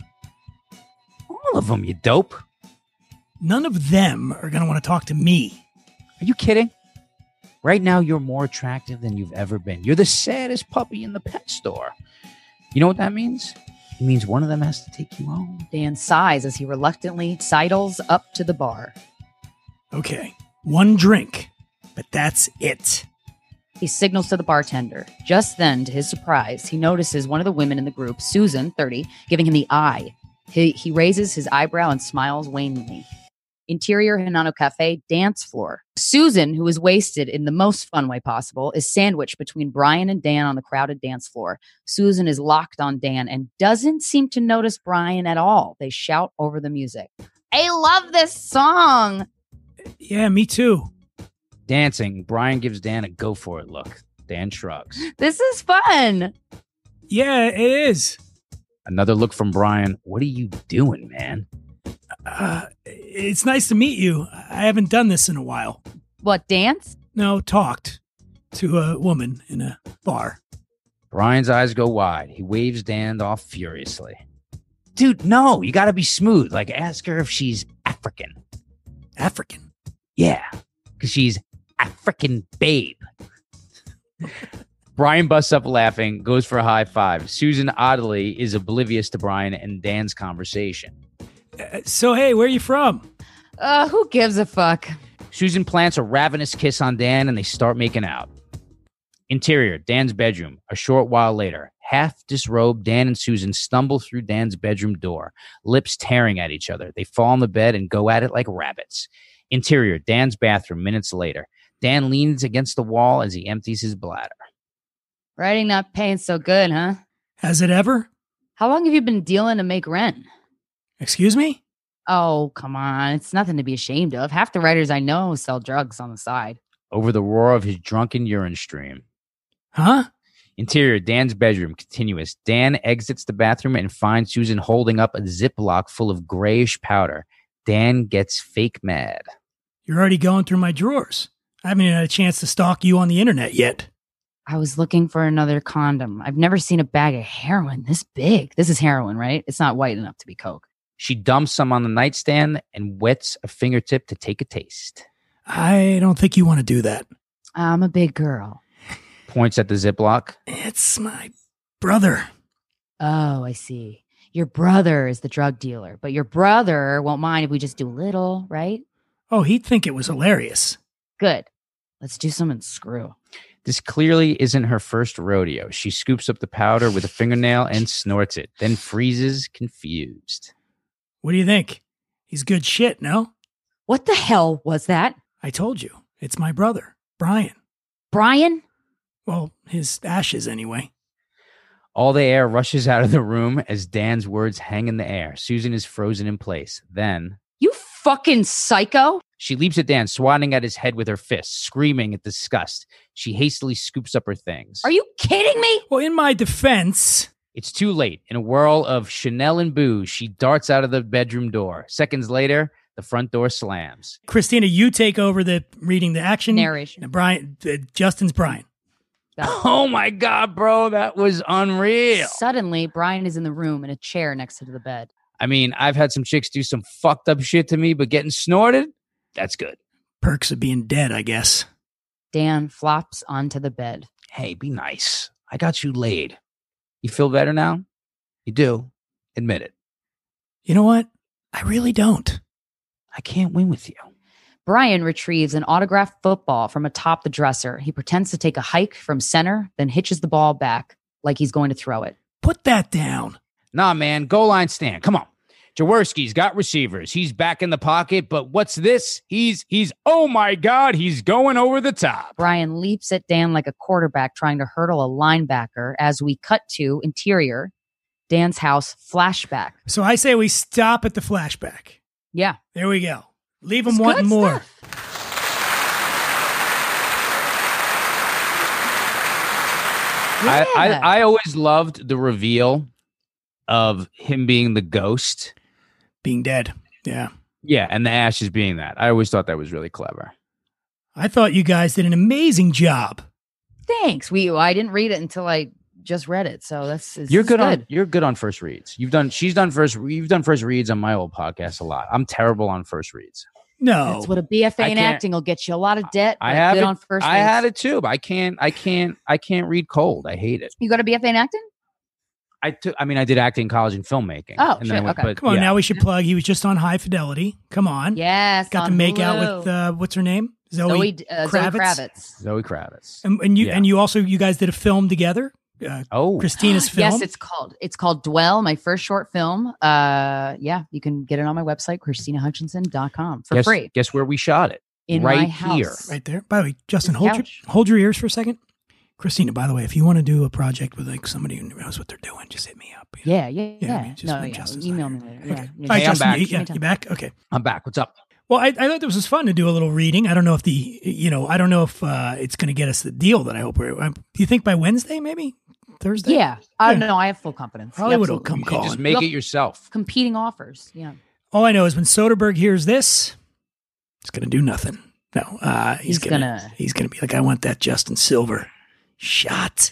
All of them, you dope. None of them are going to want to talk to me. Are you kidding? Right now, you're more attractive than you've ever been. You're the saddest puppy in the pet store. You know what that means? It means one of them has to take you home. Dan sighs as he reluctantly sidles up to the bar. Okay, one drink, but that's it. He signals to the bartender. Just then, to his surprise, he notices one of the women in the group, Susan, 30, giving him the eye. He raises his eyebrow and smiles wanly. Interior Hinano Cafe dance floor. Susan, who is wasted in the most fun way possible, is sandwiched between Brian and Dan on the crowded dance floor. Susan is locked on Dan and doesn't seem to notice Brian at all. They shout over the music. I love this song. Yeah, me too. Dancing, Brian gives Dan a go for it look. Dan shrugs. This is fun. Yeah, it is. Another look from Brian. What are you doing, man? It's nice to meet you. I haven't done this in a while. What, dance? No, talked to a woman in a bar. Brian's eyes go wide. He waves Dan off furiously. Dude, no, you got to be smooth. Like, ask her if she's African. African? Yeah, because she's African babe. Brian busts up laughing, goes for a high five. Susan oddly is oblivious to Brian and Dan's conversation. So, hey, where are you from? Who gives a fuck? Susan plants a ravenous kiss on Dan and they start making out. Interior, Dan's bedroom. A short while later, half disrobed, Dan and Susan stumble through Dan's bedroom door, lips tearing at each other. They fall on the bed and go at it like rabbits. Interior, Dan's bathroom. Minutes later, Dan leans against the wall as he empties his bladder. Writing not paying so good, huh? Has it ever? How long have you been dealing to make rent? Excuse me? Oh, come on. It's nothing to be ashamed of. Half the writers I know sell drugs on the side. Over the roar of his drunken urine stream. Huh? Interior, Dan's bedroom, continuous. Dan exits the bathroom and finds Susan holding up a Ziploc full of grayish powder. Dan gets fake mad. You're already going through my drawers. I haven't even had a chance to stalk you on the internet yet. I was looking for another condom. I've never seen a bag of heroin this big. This is heroin, right? It's not white enough to be coke. She dumps some on the nightstand and wets a fingertip to take a taste. I don't think you want to do that. I'm a big girl. Points at the Ziploc. It's my brother. Oh, I see. Your brother is the drug dealer, but your brother won't mind if we just do a little, right? Oh, he'd think it was hilarious. Good. Let's do some and screw. This clearly isn't her first rodeo. She scoops up the powder with a fingernail and snorts it, then freezes, confused. What do you think? He's good shit, no? What the hell was that? I told you. It's my brother, Brian. Brian? Well, his ashes anyway. All the air rushes out of the room as Dan's words hang in the air. Susan is frozen in place. Then You fucking psycho? she leaps at Dan, swatting at his head with her fists, screaming at disgust. She hastily scoops up her things. Are you kidding me? Well, in my defense, It's too late. In a whirl of Chanel and booze, she darts out of the bedroom door. Seconds later, the front door slams. Christina, you take over the reading the action. Narration. And Brian, Justin's Brian. Oh my God, bro, that was unreal. Suddenly, Brian is in the room in a chair next to the bed. I mean, I've had some chicks do some fucked up shit to me, but getting snorted, that's good. Perks of being dead, I guess. Dan flops onto the bed. Hey, be nice. I got you laid. You feel better now? You do. Admit it. You know what? I really don't. I can't win with you. Brian retrieves an autographed football from atop the dresser. He pretends to take a hike from center, then hitches the ball back like he's going to throw it. Put that down. Nah, man. Goal line stand. Come on. Jaworski's got receivers. He's back in the pocket, but what's this? He's oh my God, he's going over the top. Brian leaps at Dan like a quarterback trying to hurdle a linebacker as we cut to interior, Dan's house flashback. So I say we stop at the flashback. Yeah. There we go. Leave them It's wanting good more. Yeah. I always loved the reveal of him being the ghost. Being dead. Yeah. Yeah, and the ashes being that. I always thought that was really clever. I thought you guys did an amazing job. Thanks. I didn't read it until I just read it. So You're good on first you've done first reads on my old podcast a lot. I'm terrible on first reads. No. That's what a BFA in acting will get you. A lot of debt. I but have good it, on first I reads. had it too, but I can't read cold. I hate it. You got a BFA in acting? I did acting in college and filmmaking. Oh, and then I shit, went, okay. but Come on, yeah. now we should plug. He was just on High Fidelity. Come on. Yes. Got to on make Hulu. out with, what's her name? Zoe Kravitz. Kravitz. Zoe Kravitz. And Yeah. you guys did a film together? Oh, Christina's film? Yes, it's called Dwell, my first short film. You can get it on my website, ChristinaHutchinson.com for free. Guess where we shot it? In right my house. here. Right there. By the way, Justin, His hold your ears for a second. Christina, by the way, if you want to do a project with like somebody who knows what they're doing, just hit me up. Yeah. I mean, just when Justin's Email not me later. here. Okay. Yeah. All right, Hey, I'm Justin, back. you back? Okay. I'm back. What's up? Well, I thought this was fun to do a little reading. I don't know if it's going to get us the deal that I hope we're. Do you think by Wednesday, maybe Thursday? Yeah. I don't know. I have full confidence. Hollywood will Absolutely. come You should just calling. make Look- it yourself. Competing offers. Yeah. All I know is when Soderbergh hears this, it's going to do nothing. No, he's gonna be like, I want that Justin Silver shot.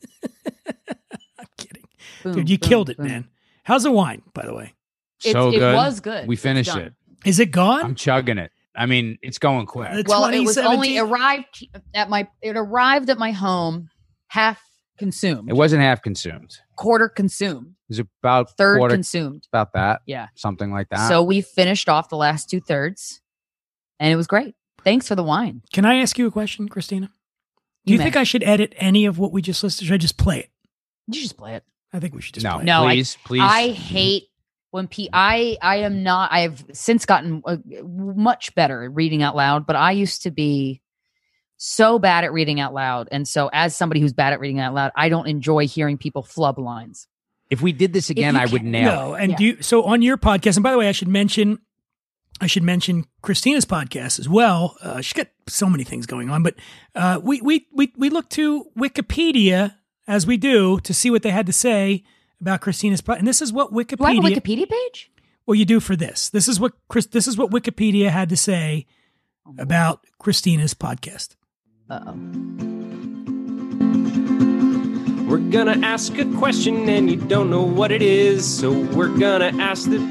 I'm kidding, Boom, dude. You boom, killed it, boom. man. How's the wine, by the way? So It good. was good. We It's finished done. it. Is it gone? I'm chugging it. I mean, it's going quick. It's Well, it was only 2017. arrived at my home half consumed, It wasn't half consumed. quarter consumed, It was about third quarter, consumed. about that. Yeah. Something like that. So we finished off the last 2/3, and it was great. Thanks for the wine. Can I ask you a question, Christina? Do you think I should edit any of what we just listed? Should I just play it? You just play it. I think we should just no, play No, please. I hate when I am not. I have since gotten much better at reading out loud, but I used to be so bad at reading out loud. And so as somebody who's bad at reading out loud, I don't enjoy hearing people flub lines. If we did this again, I would nail it. And so on your podcast, and by the way, I should mention Christina's podcast as well. She's got so many things going on, but we look to Wikipedia, as we do, to see what they had to say about Christina's podcast. And this is what Wikipedia. Do I have a Wikipedia page? Well, you do for this. This is what Wikipedia had to say about Christina's podcast. Uh-oh. We're gonna ask a question and you don't know what it is, so we're gonna ask the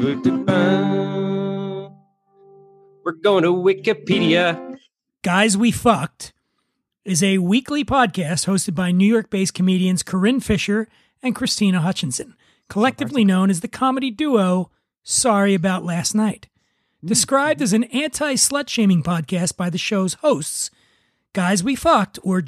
we're going to Wikipedia. Guys We Fucked is a weekly podcast hosted by New York-based comedians Corinne Fisher and Christina Hutchinson, collectively known as the comedy duo Sorry About Last Night. Described as an anti-slut-shaming podcast by the show's hosts, Guys We Fucked, or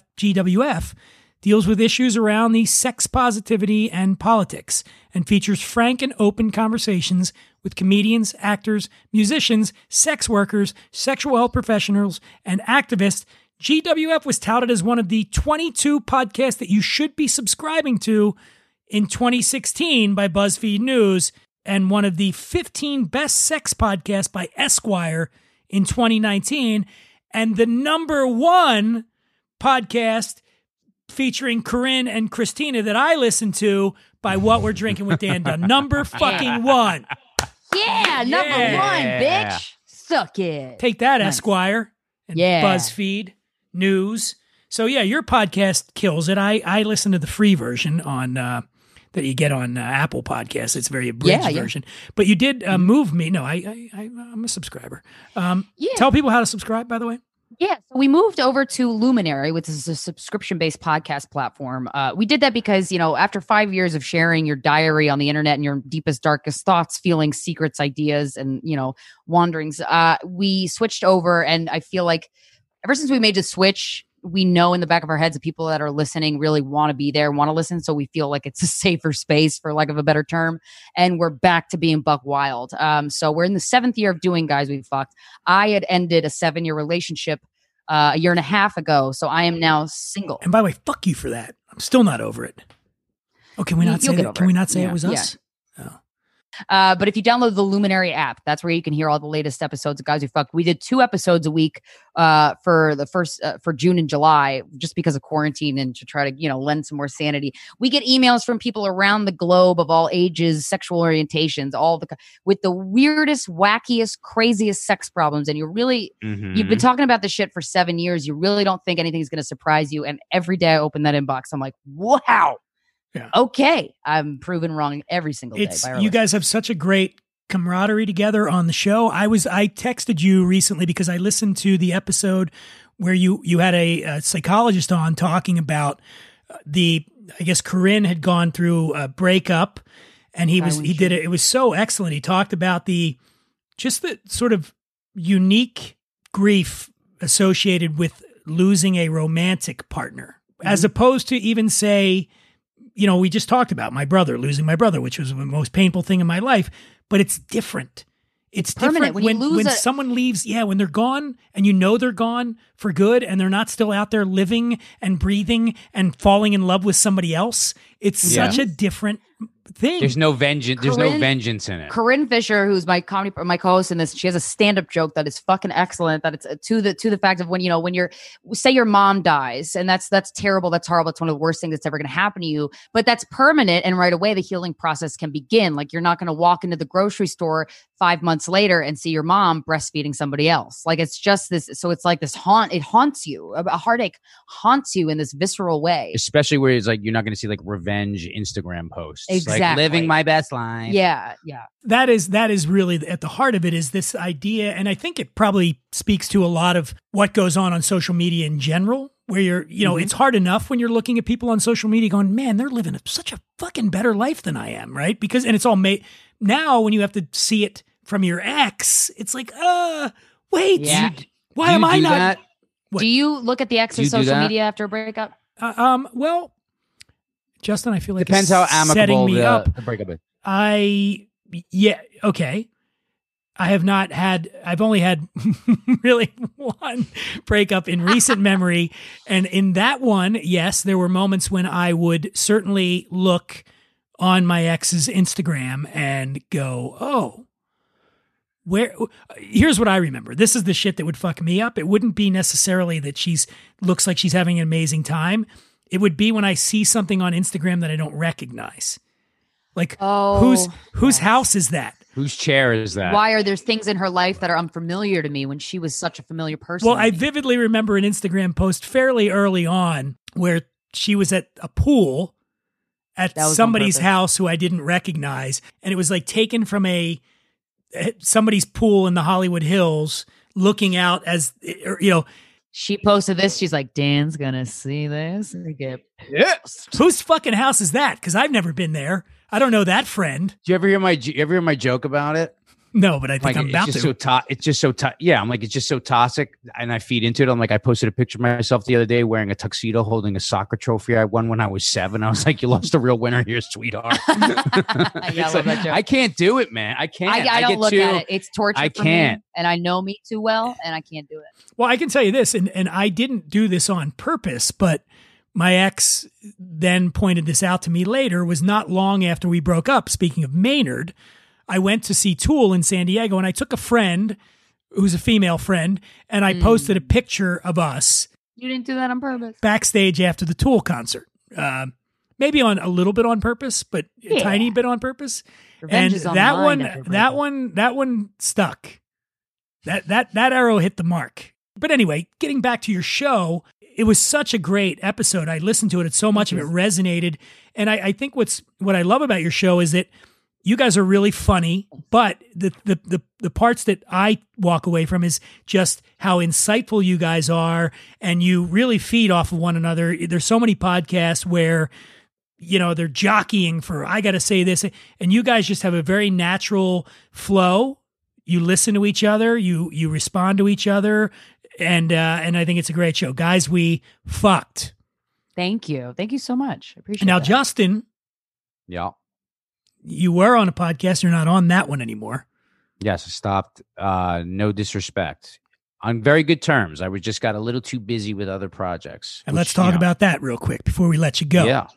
GWF, deals with issues around the sex positivity and politics, and features frank and open conversations with comedians, actors, musicians, sex workers, sexual health professionals, and activists. GWF was touted as one of the 22 podcasts that you should be subscribing to in 2016 by BuzzFeed News, and one of the 15 best sex podcasts by Esquire in 2019, and the number one podcast featuring Corinne and Christina that I listen to by What We're Drinking with Dan Dunn. Number fucking one. Yeah, number one, bitch. Suck it. Take that, Esquire and BuzzFeed News. So yeah, your podcast kills it. I listen to the free version on that you get on Apple Podcasts. It's a very abridged version. But you did move me. No, I'm a subscriber. Tell people how to subscribe, by the way. Yeah, so we moved over to Luminary, which is a subscription-based podcast platform. We did that because, after 5 years of sharing your diary on the internet and your deepest, darkest thoughts, feelings, secrets, ideas, and, wanderings, we switched over. And I feel like ever since we made the switch, we know in the back of our heads that people that are listening really want to be there, want to listen. So we feel like it's a safer space, for lack of a better term. And we're back to being buck wild. So we're in the 7th year of doing Guys We Fucked. I had ended a 7-year relationship a year and a half ago. So I am now single. And by the way, fuck you for that. I'm still not over it. Oh, can we not say that? Can we not say it was us? Oh. But if you download the Luminary app, that's where you can hear all the latest episodes of Guys We Fucked. We did 2 episodes a week for the first for June and July, just because of quarantine and to try to lend some more sanity. We get emails from people around the globe of all ages, sexual orientations, with the weirdest, wackiest, craziest sex problems. And you've been talking about this shit for 7 years. You really don't think anything's going to surprise you. And every day I open that inbox, I'm like, wow. Yeah. Okay, I'm proven wrong every single day. You guys have such a great camaraderie together on the show. I texted you recently because I listened to the episode where you had a psychologist on talking about I guess Corinne had gone through a breakup, and he did it. It was so excellent. He talked about the sort of unique grief associated with losing a romantic partner, as opposed to even say, we just talked about losing my brother, which was the most painful thing in my life, but it's different. It's permanent. Different when someone leaves. Yeah. When they're gone and they're gone for good and they're not still out there living and breathing and falling in love with somebody else. It's such a different thing. There's no vengeance. There's no vengeance in it. Corinne Fisher, who's my co-host in this, she has a stand-up joke that is fucking excellent. That it's to the fact of when say your mom dies, and that's terrible, that's horrible, it's one of the worst things that's ever going to happen to you. But that's permanent, and right away the healing process can begin. Like, you're not going to walk into the grocery store 5 months later and see your mom breastfeeding somebody else. Like, it's just this. So it's like this it haunts you. A heartache haunts you in this visceral way. Especially where it's like you're not going to see like revenge Instagram posts. Exactly. Like living my best life. Yeah. That is really at the heart of it, is this idea. And I think it probably speaks to a lot of what goes on social media in general, where you're, it's hard enough when you're looking at people on social media going, man, they're living such a fucking better life than I am. Right. And it's all made now when you have to see it from your ex, it's like, wait, why am I not? That? Do you look at the ex's social media after a breakup? Well, Justin, I feel like depends how amicable the breakup is. Okay. I've only had really one breakup in recent memory. And in that one, yes, there were moments when I would certainly look on my ex's Instagram and go, oh, here's what I remember. This is the shit that would fuck me up. It wouldn't be necessarily that looks like she's having an amazing time. It would be when I see something on Instagram that I don't recognize. Like, whose house is that? Whose chair is that? Why are there things in her life that are unfamiliar to me when she was such a familiar person? Well, to I me? vividly remember an Instagram post fairly early on where she was at a pool at That was on somebody's purpose. house who I didn't recognize. And it was like taken from somebody's pool in the Hollywood Hills, looking out as, She posted this. She's like, Dan's gonna see this and get pissed. whose fucking house is that? Because I've never been there. I don't know that friend. Do you ever hear my joke about it? No, but I think Like, I'm about it's to. just it's just so yeah, I'm like, it's just so toxic, and I feed into it. I'm like, I posted a picture of myself the other day wearing a tuxedo holding a soccer trophy I won when I was 7. I was like, you lost a real winner here, sweetheart. Yeah, I It's love like, that joke. I can't do it, man. I can't. I don't get look too- at it. It's torture I for can't. me, and I know me too well, and I can't do it. Well, I can tell you this, and I didn't do this on purpose, but my ex then pointed this out to me later, was not long after we broke up. Speaking of Maynard, I went to see Tool in San Diego, and I took a friend who's a female friend, and I posted a picture of us You didn't do that on purpose. backstage after the Tool concert. Maybe on a little bit on purpose, but a Yeah. tiny bit on purpose. Revenge And is on the that mind after a that breakup. one stuck. That arrow hit the mark. But anyway, getting back to your show, it was such a great episode. I listened to it. So much of it resonated. And I think what I love about your show is that you guys are really funny, but the parts that I walk away from is just how insightful you guys are, and you really feed off of one another. There's so many podcasts where, they're jockeying for, I got to say this, and you guys just have a very natural flow. You listen to each other, you respond to each other, and I think it's a great show. Guys, we fucked. Thank you. Thank you so much. I appreciate Now, that. Justin, Yeah. you were on a podcast. You're not on that one anymore. Yes, I stopped. No disrespect. On very good terms. I just got a little too busy with other projects. And let's talk about that real quick before we let you go. Yeah.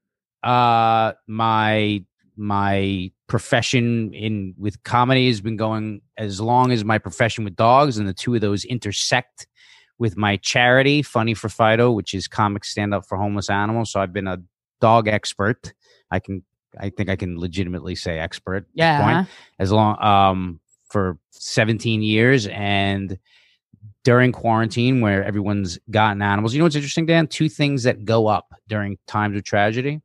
My profession with comedy has been going as long as my profession with dogs, and the two of those intersect with my charity, Funny for Fido, which is comic stand up for homeless animals. So I've been a dog expert. I think I can legitimately say expert at this Yeah. point, as long for 17 years. And during quarantine, where everyone's gotten animals, you know what's interesting, Dan? 2 things that go up during times of tragedy: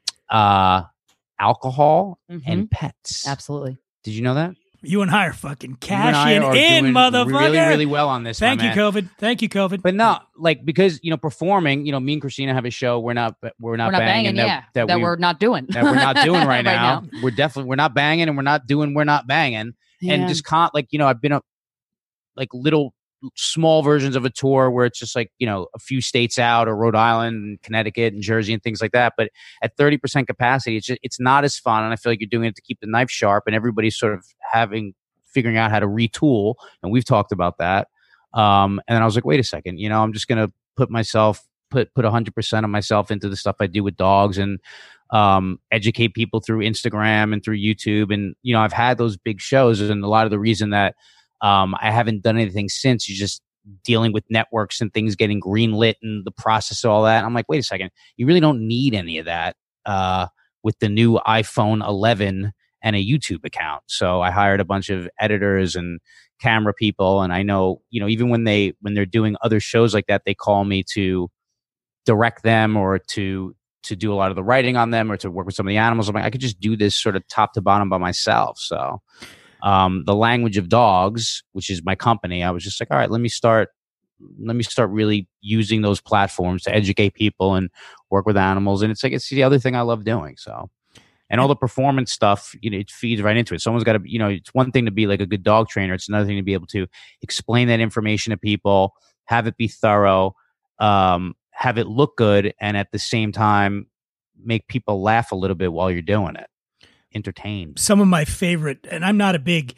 alcohol and pets. Absolutely. Did you know that? You and I are fucking You and I cashing are in, doing motherfucker. Really, really well on this. Thank my you, man. COVID. Thank you, COVID. But no, because performing. Me and Christina have a show. We're not We're not banging, that we're not doing. that we're not doing right, Right now. now. We're not banging, and we're not banging. And Yeah. just I've been up little small versions of a tour where it's just a few states out, or Rhode Island and Connecticut and Jersey and things like that. But at 30% capacity, it's not as fun. And I feel like you're doing it to keep the knife sharp, and everybody's sort of figuring out how to retool. And we've talked about that. And then I was like, wait a second, I'm just going to put 100% of myself into the stuff I do with dogs, and educate people through Instagram and through YouTube. And, I've had those big shows, and a lot of the reason that I haven't done anything since is just dealing with networks and things getting greenlit and the process of all that. I'm like, wait a second, you really don't need any of that with the new iPhone 11 and a YouTube account. So I hired a bunch of editors and camera people, and I know, even when they're doing other shows like that, they call me to direct them, or to do a lot of the writing on them, or to work with some of the animals. I'm like, I could just do this sort of top to bottom by myself. So the Language of Dogs, which is my company, I was just like, all right, let me start really using those platforms to educate people and work with animals. And it's the other thing I love doing. So, and all the performance stuff, it feeds right into it. Someone's got to, it's one thing to be like a good dog trainer. It's another thing to be able to explain that information to people, have it be thorough, have it look good, and at the same time, make people laugh a little bit while you're doing it. Entertain. Some of my favorite, and I'm not a big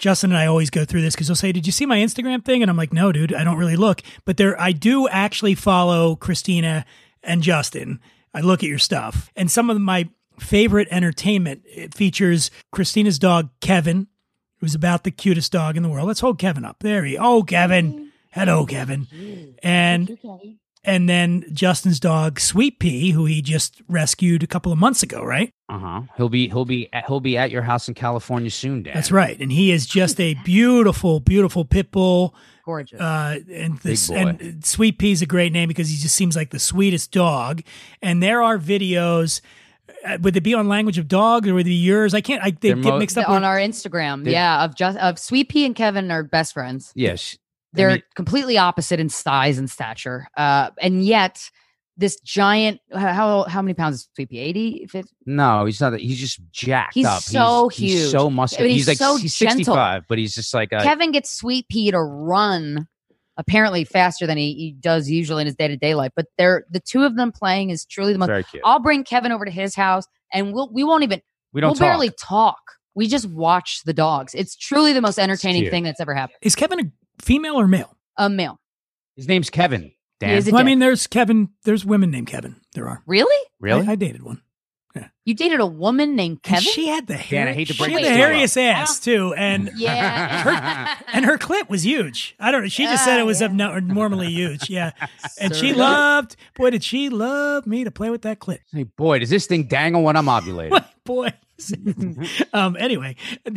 Justin and I always go through this because he'll say, "Did you see my Instagram thing?" And I'm like, "No, dude, I don't really look." But I do actually follow Christina and Justin. I look at your stuff, and some of my favorite entertainment, it features Christina's dog Kevin, who's about the cutest dog in the world. Let's hold Kevin up. There he. Oh, Kevin. Hello, Kevin. And then Justin's dog Sweet Pea, who he just rescued a couple of months ago, right? He'll be at your house in California soon, Dan. That's right, and he is just a beautiful, beautiful pit bull. Gorgeous. And Sweet Pea's a great name because he just seems like the sweetest dog. And there are videos. Would it be on Language of Dogs or would it be yours? They get mixed up on our Instagram. Of Sweet Pea and Kevin are best friends. Yes, they're completely opposite in size and stature, and yet this giant. How many pounds is Sweet Pea? 80? 50? No, he's not. He's just jacked he's up. So huge. He's so muscular. He's like so he's gentle. 65, but he's just like Kevin gets Sweet Pea to run. Apparently faster than he does usually in his day-to-day life, but the two of them playing is truly the most. Very cute. I'll bring Kevin over to his house, and we'll barely talk. We just watch the dogs. It's truly the most entertaining thing that's ever happened. Is Kevin a female or male? A male. His name's Kevin. Dan. He is a Well, I dick. mean, there's Kevin. There's women named Kevin. There are. Really? Really? I dated one. You dated a woman named And Kevin? she had the hair. Dan, I hate to she break had this the to you. hairiest ass too, and Yeah. and her clit was huge. I don't know. She just said it was abnormally huge. Yeah, and she loved. Boy, did she love me to play with that clit. Hey, boy, does this thing dangle when I'm ovulating? Boy. Anyway,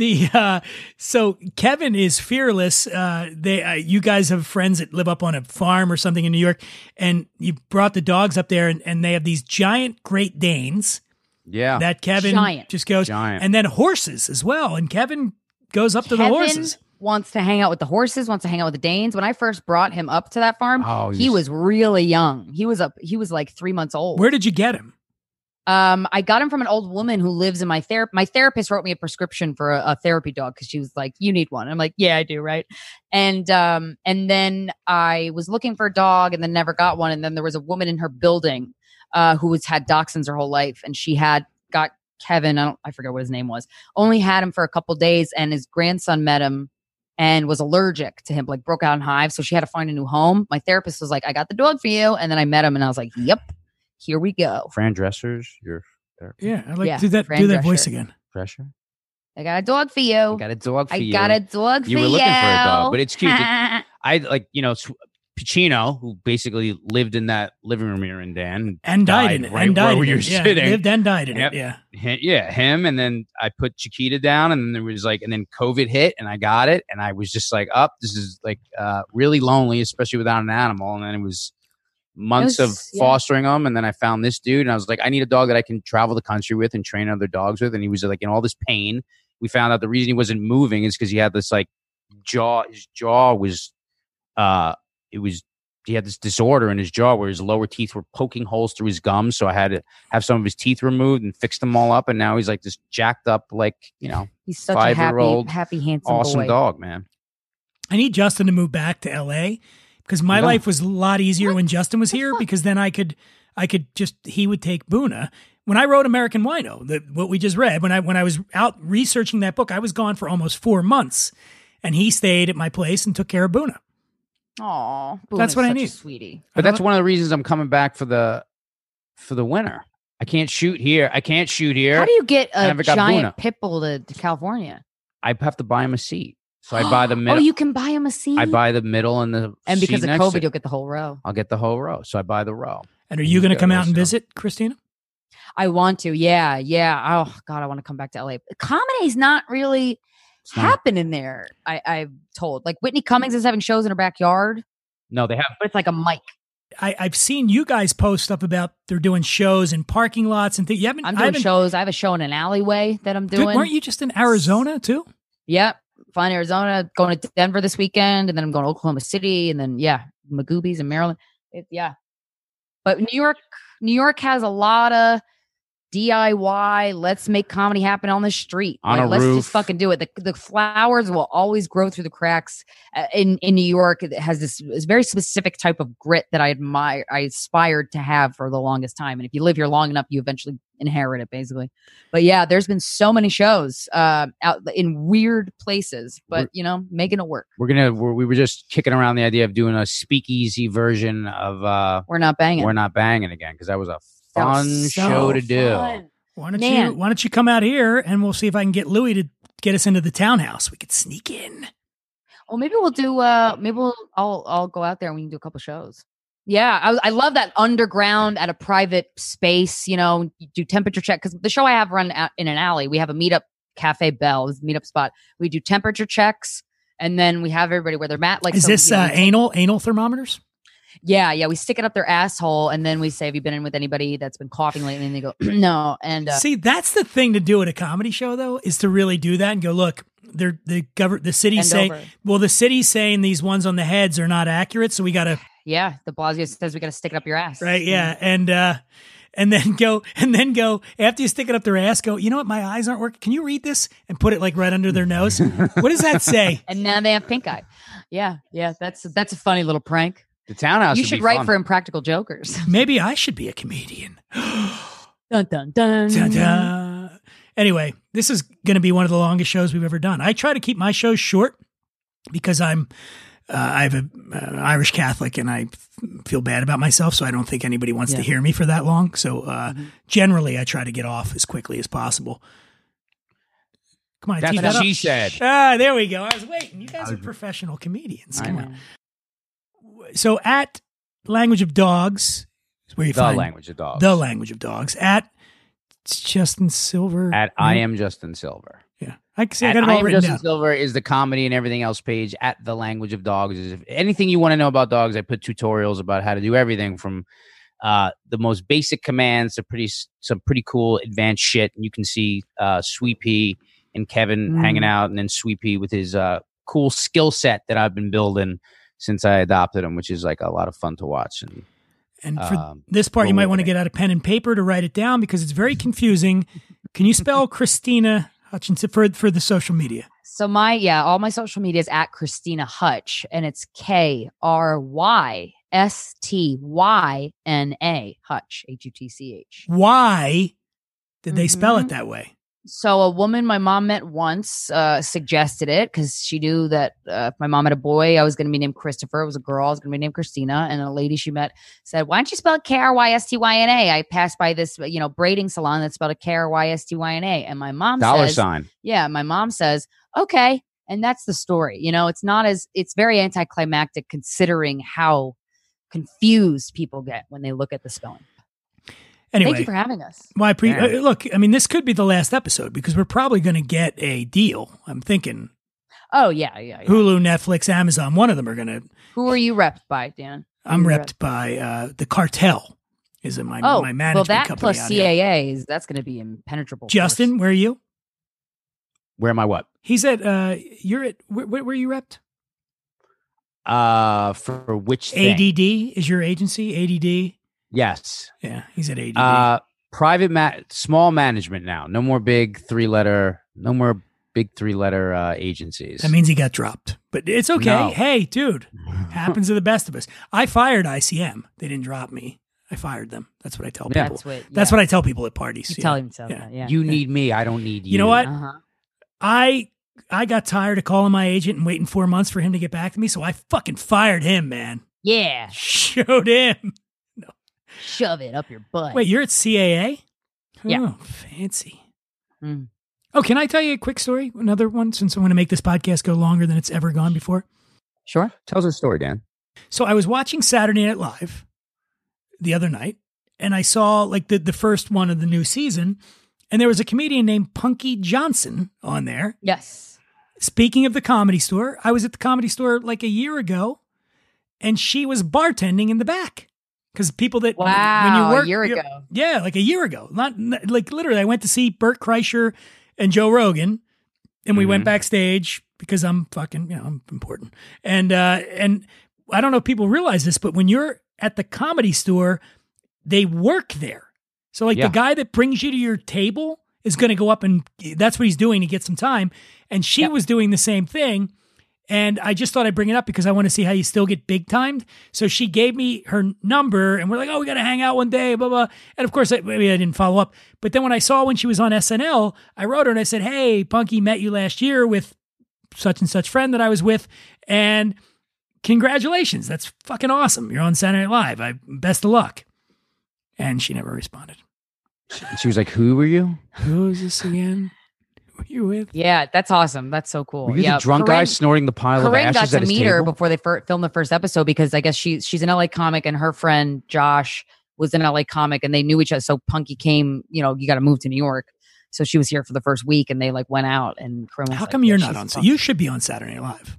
so Kevin is fearless. You guys have friends that live up on a farm or something in New York, and you brought the dogs up there, and they have these giant Great Danes. Yeah. That Kevin just goes, and then horses as well. And Kevin goes up to the horses. Wants to hang out with the horses, wants to hang out with the Danes. When I first brought him up to that farm, he was really young. He was like 3 months old. Where did you get him? I got him from an old woman who lives in my therapist wrote me a prescription for a therapy dog because she was like, "You need one." I'm like, "Yeah, I do." Right. And then I was looking for a dog and then never got one. And then there was a woman in her building who had dachshunds her whole life, and she had got Kevin. I forget what his name was. Only had him for a couple days, and his grandson met him and was allergic to him, like broke out in hives. So she had to find a new home. My therapist was like, "I got the dog for you," and then I met him, and I was like, "Yep, here we go." Fran Dresser's your therapist? Yeah, I like do that voice again. Dresser. I got a dog for you. I got a dog for you. I got a dog for you. You were looking for a dog, but it's cute. I like, Pacino, who basically lived in that living room you're in, Dan, and died in it, right and died where in you're it. Yeah, sitting. lived and died in Yep. it. Yeah, yeah, him. And then I put Chiquita down, and then there was and then COVID hit, and I got it, and I was just like, this is really lonely, especially without an animal. And then it was months of fostering them, and then I found this dude, and I was like, I need a dog that I can travel the country with and train other dogs with. And he was like in all this pain. We found out the reason he wasn't moving is because he had this jaw. His jaw was he had this disorder in his jaw where his lower teeth were poking holes through his gums. So I had to have some of his teeth removed and fix them all up. And now he's like this jacked up, he's such 5-year-old, a happy, handsome, awesome boy. dog, man. I need Justin to move back to LA because my life was a lot easier when Justin was here because then he would take Boona. When I wrote American Wino, what we just read, when I was out researching that book, I was gone for almost 4 months, and he stayed at my place and took care of Boona. Aw, that's what I need, sweetie. But that's one of the reasons I'm coming back for the winter. I can't shoot here. How do you get a giant pit bull to California? I have to buy him a seat. So I buy the middle. Oh, you can buy him a seat? I buy the middle and because seat of next COVID, to it. you'll get the whole row. I'll get the whole row. So I buy the row. And are you going to come out and visit, Christina? I want to. Yeah. Oh, God, I want to come back to LA. Comedy's not really happening there, I've told. Like Whitney Cummings is having shows in her backyard. No, they have. But it's like a mic. I've seen you guys post stuff about they're doing shows in parking lots and things. I'm doing shows. I have a show in an alleyway that I'm doing. Weren't you just in Arizona too? Yep. Flying to Arizona, going to Denver this weekend, and then I'm going to Oklahoma City, and then Magoobies in Maryland. But New York has a lot of DIY. Let's make comedy happen on the street. On a let's roof. just fucking do it. The flowers will always grow through the cracks. In New York, it has this very specific type of grit that I admire. I aspired to have for the longest time. And if you live here long enough, you eventually inherit it, basically. But yeah, there's been so many shows out in weird places, but making it work. We were just kicking around the idea of doing a speakeasy version of We're Not Banging. We're Not Banging again, because that was a That was fun so show to do. fun. Why don't you come out here and we'll see if I can get Louis to get us into the townhouse. We could sneak in. Well, maybe we'll do. I'll go out there and we can do a couple shows. Yeah, I love that underground at a private space. You do temperature check, because the show I have run out in an alley. We have a meetup Cafe Bell, is meetup spot. We do temperature checks, and then we have everybody where they're at. Like, is this anal thermometers? Yeah. We stick it up their asshole, and then we say, "Have you been in with anybody that's been coughing lately?" And they go, "No." And see, that's the thing to do at a comedy show, though, is to really do that and go, "Look, the city's saying, the city's saying these ones on the heads are not accurate, so we got to." Yeah, de Blasio says we got to stick it up your ass, right? Yeah, and then go after you stick it up their ass. Go, you know what? My eyes aren't working. Can you read this? And put it like right under their nose. What does that say? And now they have pink eye. Yeah. That's a funny little prank. The townhouse. You should write for Impractical Jokers. Maybe I should be a comedian. Dun, dun, dun. Dun, dun. Anyway, this is going to be one of the longest shows we've ever done. I try to keep my shows short because I'm an Irish Catholic and I feel bad about myself, so I don't think anybody wants to hear me for that long. So generally, I try to get off as quickly as possible. Come on, that's what she said. There we go. I was waiting. You guys are professional comedians. Come on. So at Language of Dogs is where you find Language of Dogs. The Language of Dogs. At Justin Silver. At I Am Justin Silver. Yeah. I got it all written down. Silver is the comedy and everything else page. At The Language of Dogs is, if anything you want to know about dogs, I put tutorials about how to do everything from the most basic commands to some pretty cool advanced shit. And you can see Sweet Pea and Kevin hanging out, and then Sweet Pea with his cool skill set that I've been building since I adopted him, which is like a lot of fun to watch. And for this part, you might want to get out a pen and paper to write it down because it's very confusing. Can you spell Christina Hutchinson for the social media? So all my social media is at Christina Hutch, and it's KRYSTYNA Hutch, HUTCH. Why did they spell it that way? So a woman my mom met once suggested it because she knew that if my mom had a boy, I was going to be named Christopher. It was a girl, I was going to be named Christina. And a lady she met said, "Why don't you spell it KRYSTYNA?" I passed by this, braiding salon that spelled it KRYSTYNA. And my mom $sign. Yeah, my mom says, "Okay." And that's the story. It's very anticlimactic considering how confused people get when they look at the spelling. Anyway, thank you for having us. Well, look, I mean, this could be the last episode because we're probably going to get a deal. I'm thinking. Oh, yeah. Hulu, Netflix, Amazon. One of them are going to. Who are you repped by, Dan? I'm repped by the Cartel. Is my management well, that company plus CAA that's going to be impenetrable. Justin, where are you? Where am I? What? He's at. You're at. Where are you repped? For which thing? ADD is your agency? ADD. Yes. Yeah, he's at ADD. Private, small management now. No more big three-letter agencies. That means he got dropped, but it's okay. No. Hey, dude, happens to the best of us. I fired ICM. They didn't drop me. I fired them. That's what I tell people. That's what I tell people at parties. You tell him so. Yeah. You need me. I don't need you. You know what? Uh-huh. I got tired of calling my agent and waiting 4 months for him to get back to me, so I fucking fired him, man. Yeah. Showed him. Shove it up your butt. Wait, you're at CAA? Yeah. Oh, fancy. Oh, can I tell you a quick story? Another one, since I want to make this podcast go longer than it's ever gone before. Sure. Tell us a story, Dan. So I was watching Saturday Night Live the other night, and I saw like the first one of the new season, and there was a comedian named Punky Johnson on there. Yes. Speaking of the Comedy Store, I was at the Comedy Store like a year ago, and she was bartending in the back. Because people that when you work a year ago, like a year ago, not like literally. I went to see Bert Kreischer and Joe Rogan, and we went backstage because I'm fucking, I'm important. And I don't know if people realize this, but when you're at the Comedy Store, they work there. So like Yeah. the guy that brings you to your table is going to go up and that's what he's doing to get some time. And she was doing the same thing. And I just thought I'd bring it up because I want to see how you still get big timed. So she gave me her number and we're like, oh, we got to hang out one day, blah, blah. And of course, maybe I didn't follow up. But then when I saw when she was on SNL, I wrote her and I said, hey, Punky, met you last year with such and such friend that I was with. And congratulations. That's fucking awesome. You're on Saturday Night Live. Best of luck. And she never responded. She was like, "Who were you? Who is this again? Who are you with?" Yeah, that's awesome. That's so cool. Were you yeah, the drunk guy snorting the pile of Corinne ashes got at to his meet her table? before they filmed the first episode because I guess she's an LA comic and her friend Josh was an LA comic and they knew each other. So Punky came, you got to move to New York. So she was here for the first week and they like went out and Corinne was How like, come yeah, you're she's not on? So awesome. you should be on Saturday Night Live.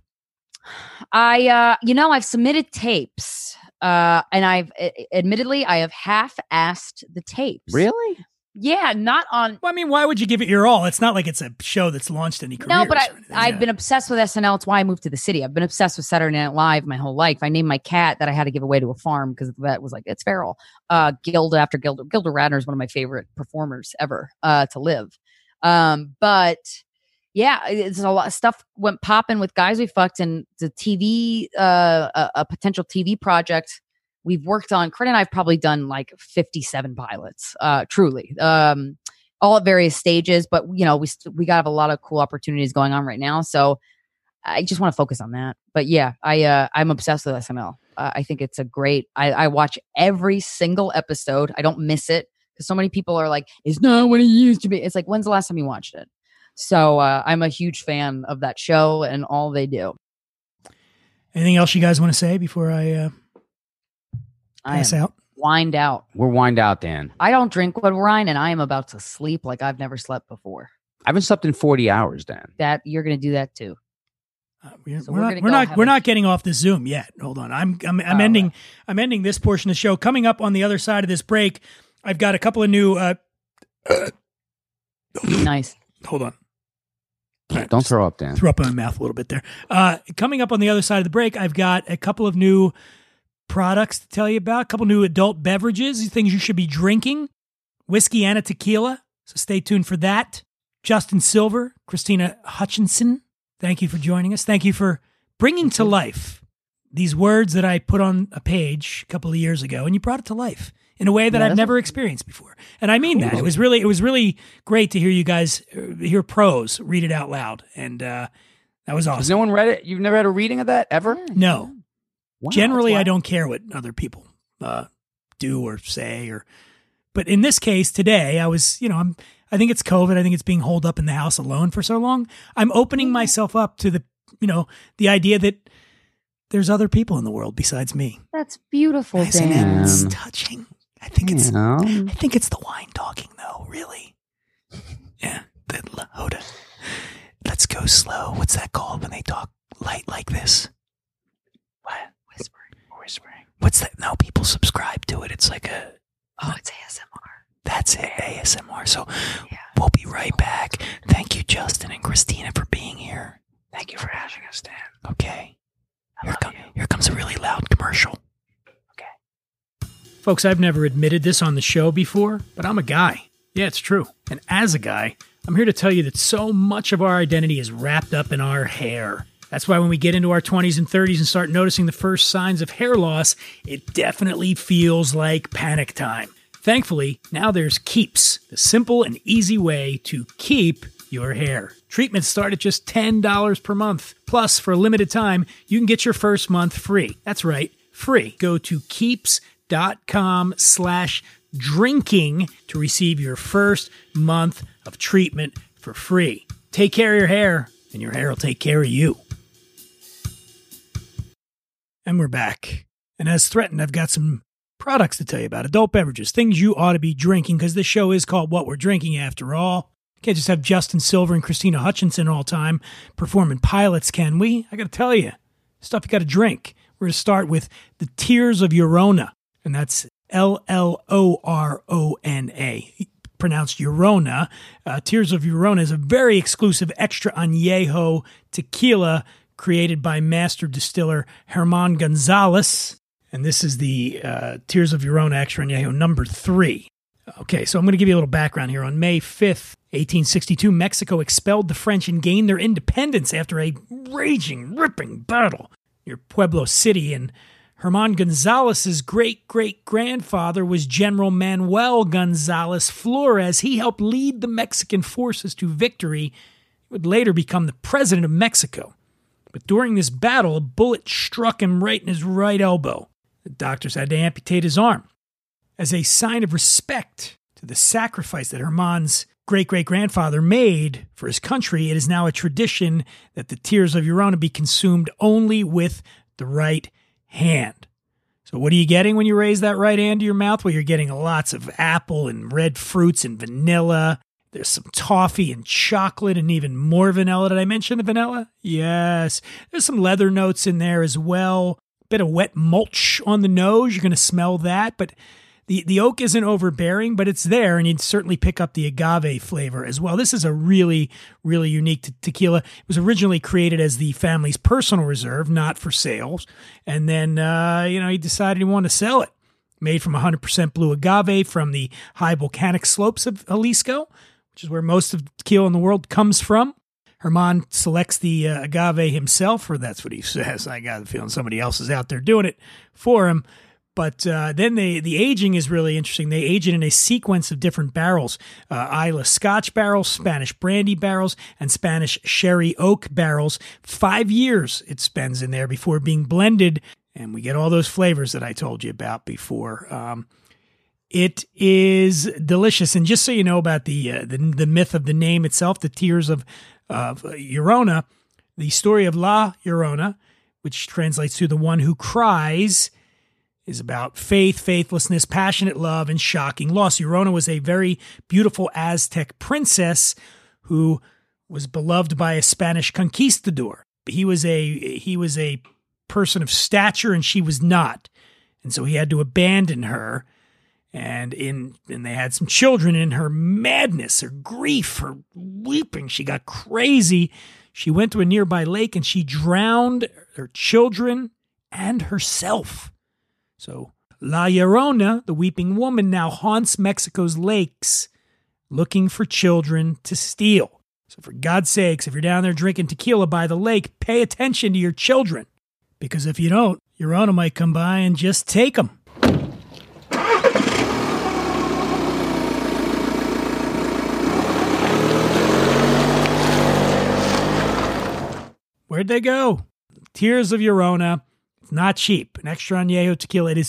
I've submitted tapes. And I've admittedly I have half-assed the tapes. Really? Yeah, not on. Well, I mean, why would you give it your all? It's not like it's a show that's launched any careers. No, but or anything. I've been obsessed with SNL. It's why I moved to the city. I've been obsessed with Saturday Night Live my whole life. I named my cat that I had to give away to a farm because that was like, it's feral. Gilda after Gilda. Gilda Radner is one of my favorite performers ever to live. But yeah, it's a lot of stuff went popping with Guys We Fucked and the TV, a potential TV project we've worked on. Corinne and I've probably done like 57 pilots, truly, all at various stages. But we got a lot of cool opportunities going on right now. So I just want to focus on that. But yeah, I'm obsessed with SNL. I think it's a great. I watch every single episode. I don't miss it because so many people are like, "It's not what it used to be." It's like, when's the last time you watched it? So I'm a huge fan of that show and all they do. Anything else you guys want to say before I pass out? Wind out. We're wind out, Dan. I don't drink with wine, and I am about to sleep like I've never slept before. I haven't slept in 40 hours, Dan. That you're going to do that too. So We're not getting off the Zoom yet. Hold on. I'm ending. Right. I'm ending this portion of the show. Coming up on the other side of this break, I've got a couple of new. Nice. Hold on. Don't throw up, Dan. Threw up in my mouth a little bit there. Coming up on the other side of the break, I've got a couple of new products to tell you about, a couple new adult beverages, things you should be drinking, whiskey and a tequila. So stay tuned for that. Justin Silver, Christina Hutchinson, thank you for joining us. Thank you for bringing to life these words that I put on a page a couple of years ago, and you brought it to life in a way that I've never experienced before. And I mean that. It was really great to hear you guys, hear pros read it out loud. And that was awesome. Has no one read it? You've never had a reading of that ever? No. Wow, Generally, that's I don't care what other people do or say. But in this case today, I was, I think it's COVID. I think it's being holed up in the house alone for so long. I'm opening myself up to the idea that there's other people in the world besides me. That's beautiful, Isn't Dan. it? It's touching. I think it's the wine talking, though. Really. Yeah. Hoda. Let's go slow. What's that called when they talk light like this? What? Whispering. What's that? No, people subscribe to it. It's like It's ASMR. That's it, ASMR. So we'll be right back. Thank you, Justin and Christina, for being here. Thank you for having us, Dan. Okay. Here comes a really loud commercial. Okay. Folks, I've never admitted this on the show before, but I'm a guy. Yeah, it's true. And as a guy, I'm here to tell you that so much of our identity is wrapped up in our hair. That's why when we get into our 20s and 30s and start noticing the first signs of hair loss, it definitely feels like panic time. Thankfully, now there's Keeps, the simple and easy way to keep your hair. Treatments start at just $10 per month. Plus, for a limited time, you can get your first month free. That's right, free. Go to keeps.com/drinking to receive your first month of treatment for free. Take care of your hair, and your hair will take care of you. And we're back. And as threatened, I've got some products to tell you about. Adult beverages, things you ought to be drinking, because this show is called What We're Drinking after all. Can't just have Justin Silver and Christina Hutchinson all time performing pilots, can we? I got to tell you, stuff you got to drink. We're going to start with the Tears of Llorona, and that's Llorona, pronounced Llorona. Tears of Llorona is a very exclusive extra añejo tequila created by master distiller Herman Gonzalez. And this is the Tears of Llorona Extra Añejo number 3. Okay, so I'm going to give you a little background here. On May 5th, 1862, Mexico expelled the French and gained their independence after a raging, ripping battle near Pueblo City. And Herman Gonzalez's great-great-grandfather was General Manuel Gonzalez Flores. He helped lead the Mexican forces to victory. He would later become the president of Mexico. But during this battle, a bullet struck him right in his right elbow. The doctors had to amputate his arm. As a sign of respect to the sacrifice that Herman's great-great-grandfather made for his country, it is now a tradition that the tears of Llorona be consumed only with the right hand. So what are you getting when you raise that right hand to your mouth? Well, you're getting lots of apple and red fruits and vanilla. There's some toffee and chocolate and even more vanilla. Did I mention the vanilla? Yes. There's some leather notes in there as well. A bit of wet mulch on the nose. You're going to smell that, but the oak isn't overbearing, but it's there, and you'd certainly pick up the agave flavor as well. This is a really, really unique tequila. It was originally created as the family's personal reserve, not for sales. And then, he decided he wanted to sell it. Made from 100% blue agave from the high volcanic slopes of Jalisco, which is where most of tequila in the world comes from. Herman selects the agave himself, or that's what he says. I got the feeling somebody else is out there doing it for him. But then the aging is really interesting. They age it in a sequence of different barrels. Islay Scotch barrels, Spanish brandy barrels, and Spanish sherry oak barrels. 5 years it spends in there before being blended, and we get all those flavors that I told you about before. It is delicious. And just so you know about the myth of the name itself, the Tears of Llorona, the story of La Llorona, which translates to the one who cries, is about faith, faithlessness, passionate love, and shocking loss. Llorona was a very beautiful Aztec princess who was beloved by a Spanish conquistador. He was a person of stature, and she was not, and so he had to abandon her. And they had some children. In her madness, her grief, her weeping, she got crazy. She went to a nearby lake and she drowned her children and herself. So La Llorona, the weeping woman, now haunts Mexico's lakes looking for children to steal. So for God's sakes, if you're down there drinking tequila by the lake, pay attention to your children. Because if you don't, Llorona might come by and just take them. Where'd they go? Tears of Llorona. It's not cheap. An extra añejo tequila, it is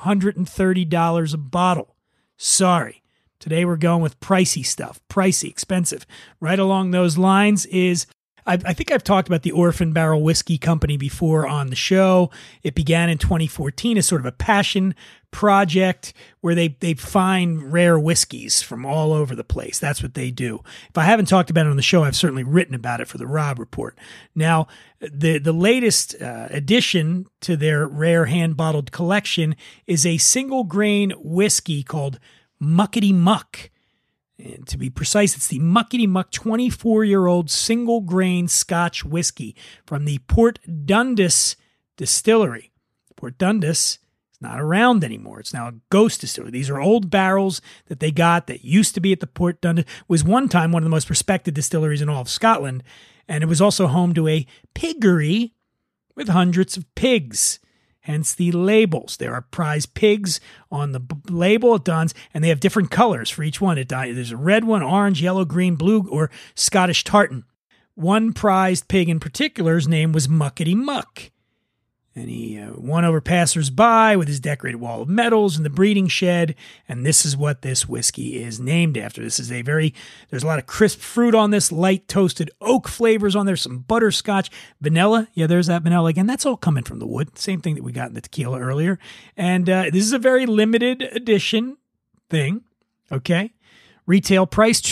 $230 a bottle. Sorry. Today we're going with pricey stuff. Pricey, expensive. Right along those lines is, I think I've talked about the Orphan Barrel Whiskey Company before on the show. It began in 2014 as sort of a passion project where they find rare whiskeys from all over the place. That's what they do. If I haven't talked about it on the show, I've certainly written about it for the Rob Report. Now, the latest addition to their rare hand-bottled collection is a single-grain whiskey called Muckety Muck. And to be precise, it's the Muckety Muck 24-year-old single-grain Scotch whiskey from the Port Dundas distillery. Port Dundas is not around anymore. It's now a ghost distillery. These are old barrels that they got that used to be at the Port Dundas. It was one time one of the most respected distilleries in all of Scotland, and it was also home to a piggery with hundreds of pigs. Hence the labels. There are prize pigs on the label at Dunn's, and they have different colors for each one. There's a red one, orange, yellow, green, blue, or Scottish tartan. One prized pig in particular's name was Muckety Muck. And he won over passers-by with his decorated wall of medals in the breeding shed, and this is what this whiskey is named after. This is there's a lot of crisp fruit on this, light toasted oak flavors on there, some butterscotch, vanilla. Yeah, there's that vanilla again. That's all coming from the wood. Same thing that we got in the tequila earlier. And this is a very limited edition thing, okay? Retail price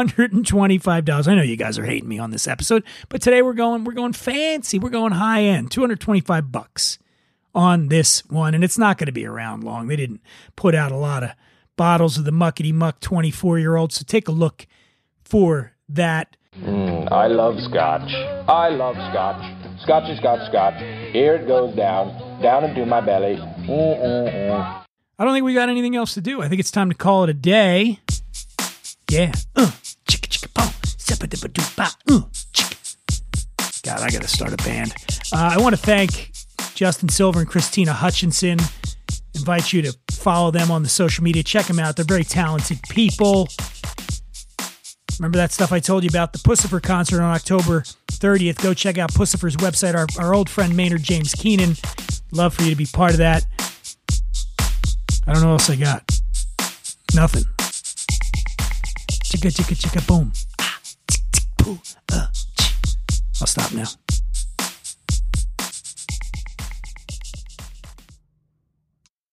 $225. I know you guys are hating me on this episode, but today we're going fancy. We're going high end. $225 on this one, and it's not going to be around long. They didn't put out a lot of bottles of the Muckety Muck 24-year-old, so take a look for that. I love Scotch. I love Scotch. Scotch. Here it goes down into my belly. I don't think we got anything else to do. I think it's time to call it a day. Yeah. Chicka chicka boom. God, I got to start a band. I want to thank Justin Silver and Christina Hutchinson. Invite you to follow them on the social media. Check them out. They're very talented people. Remember that stuff I told you about the Pussifer concert on October 30th? Go check out Pussifer's website. Our old friend Maynard James Keenan. Love for you to be part of that. I don't know what else I got. Nothing. Chicka chicka chicka boom. I'll stop now.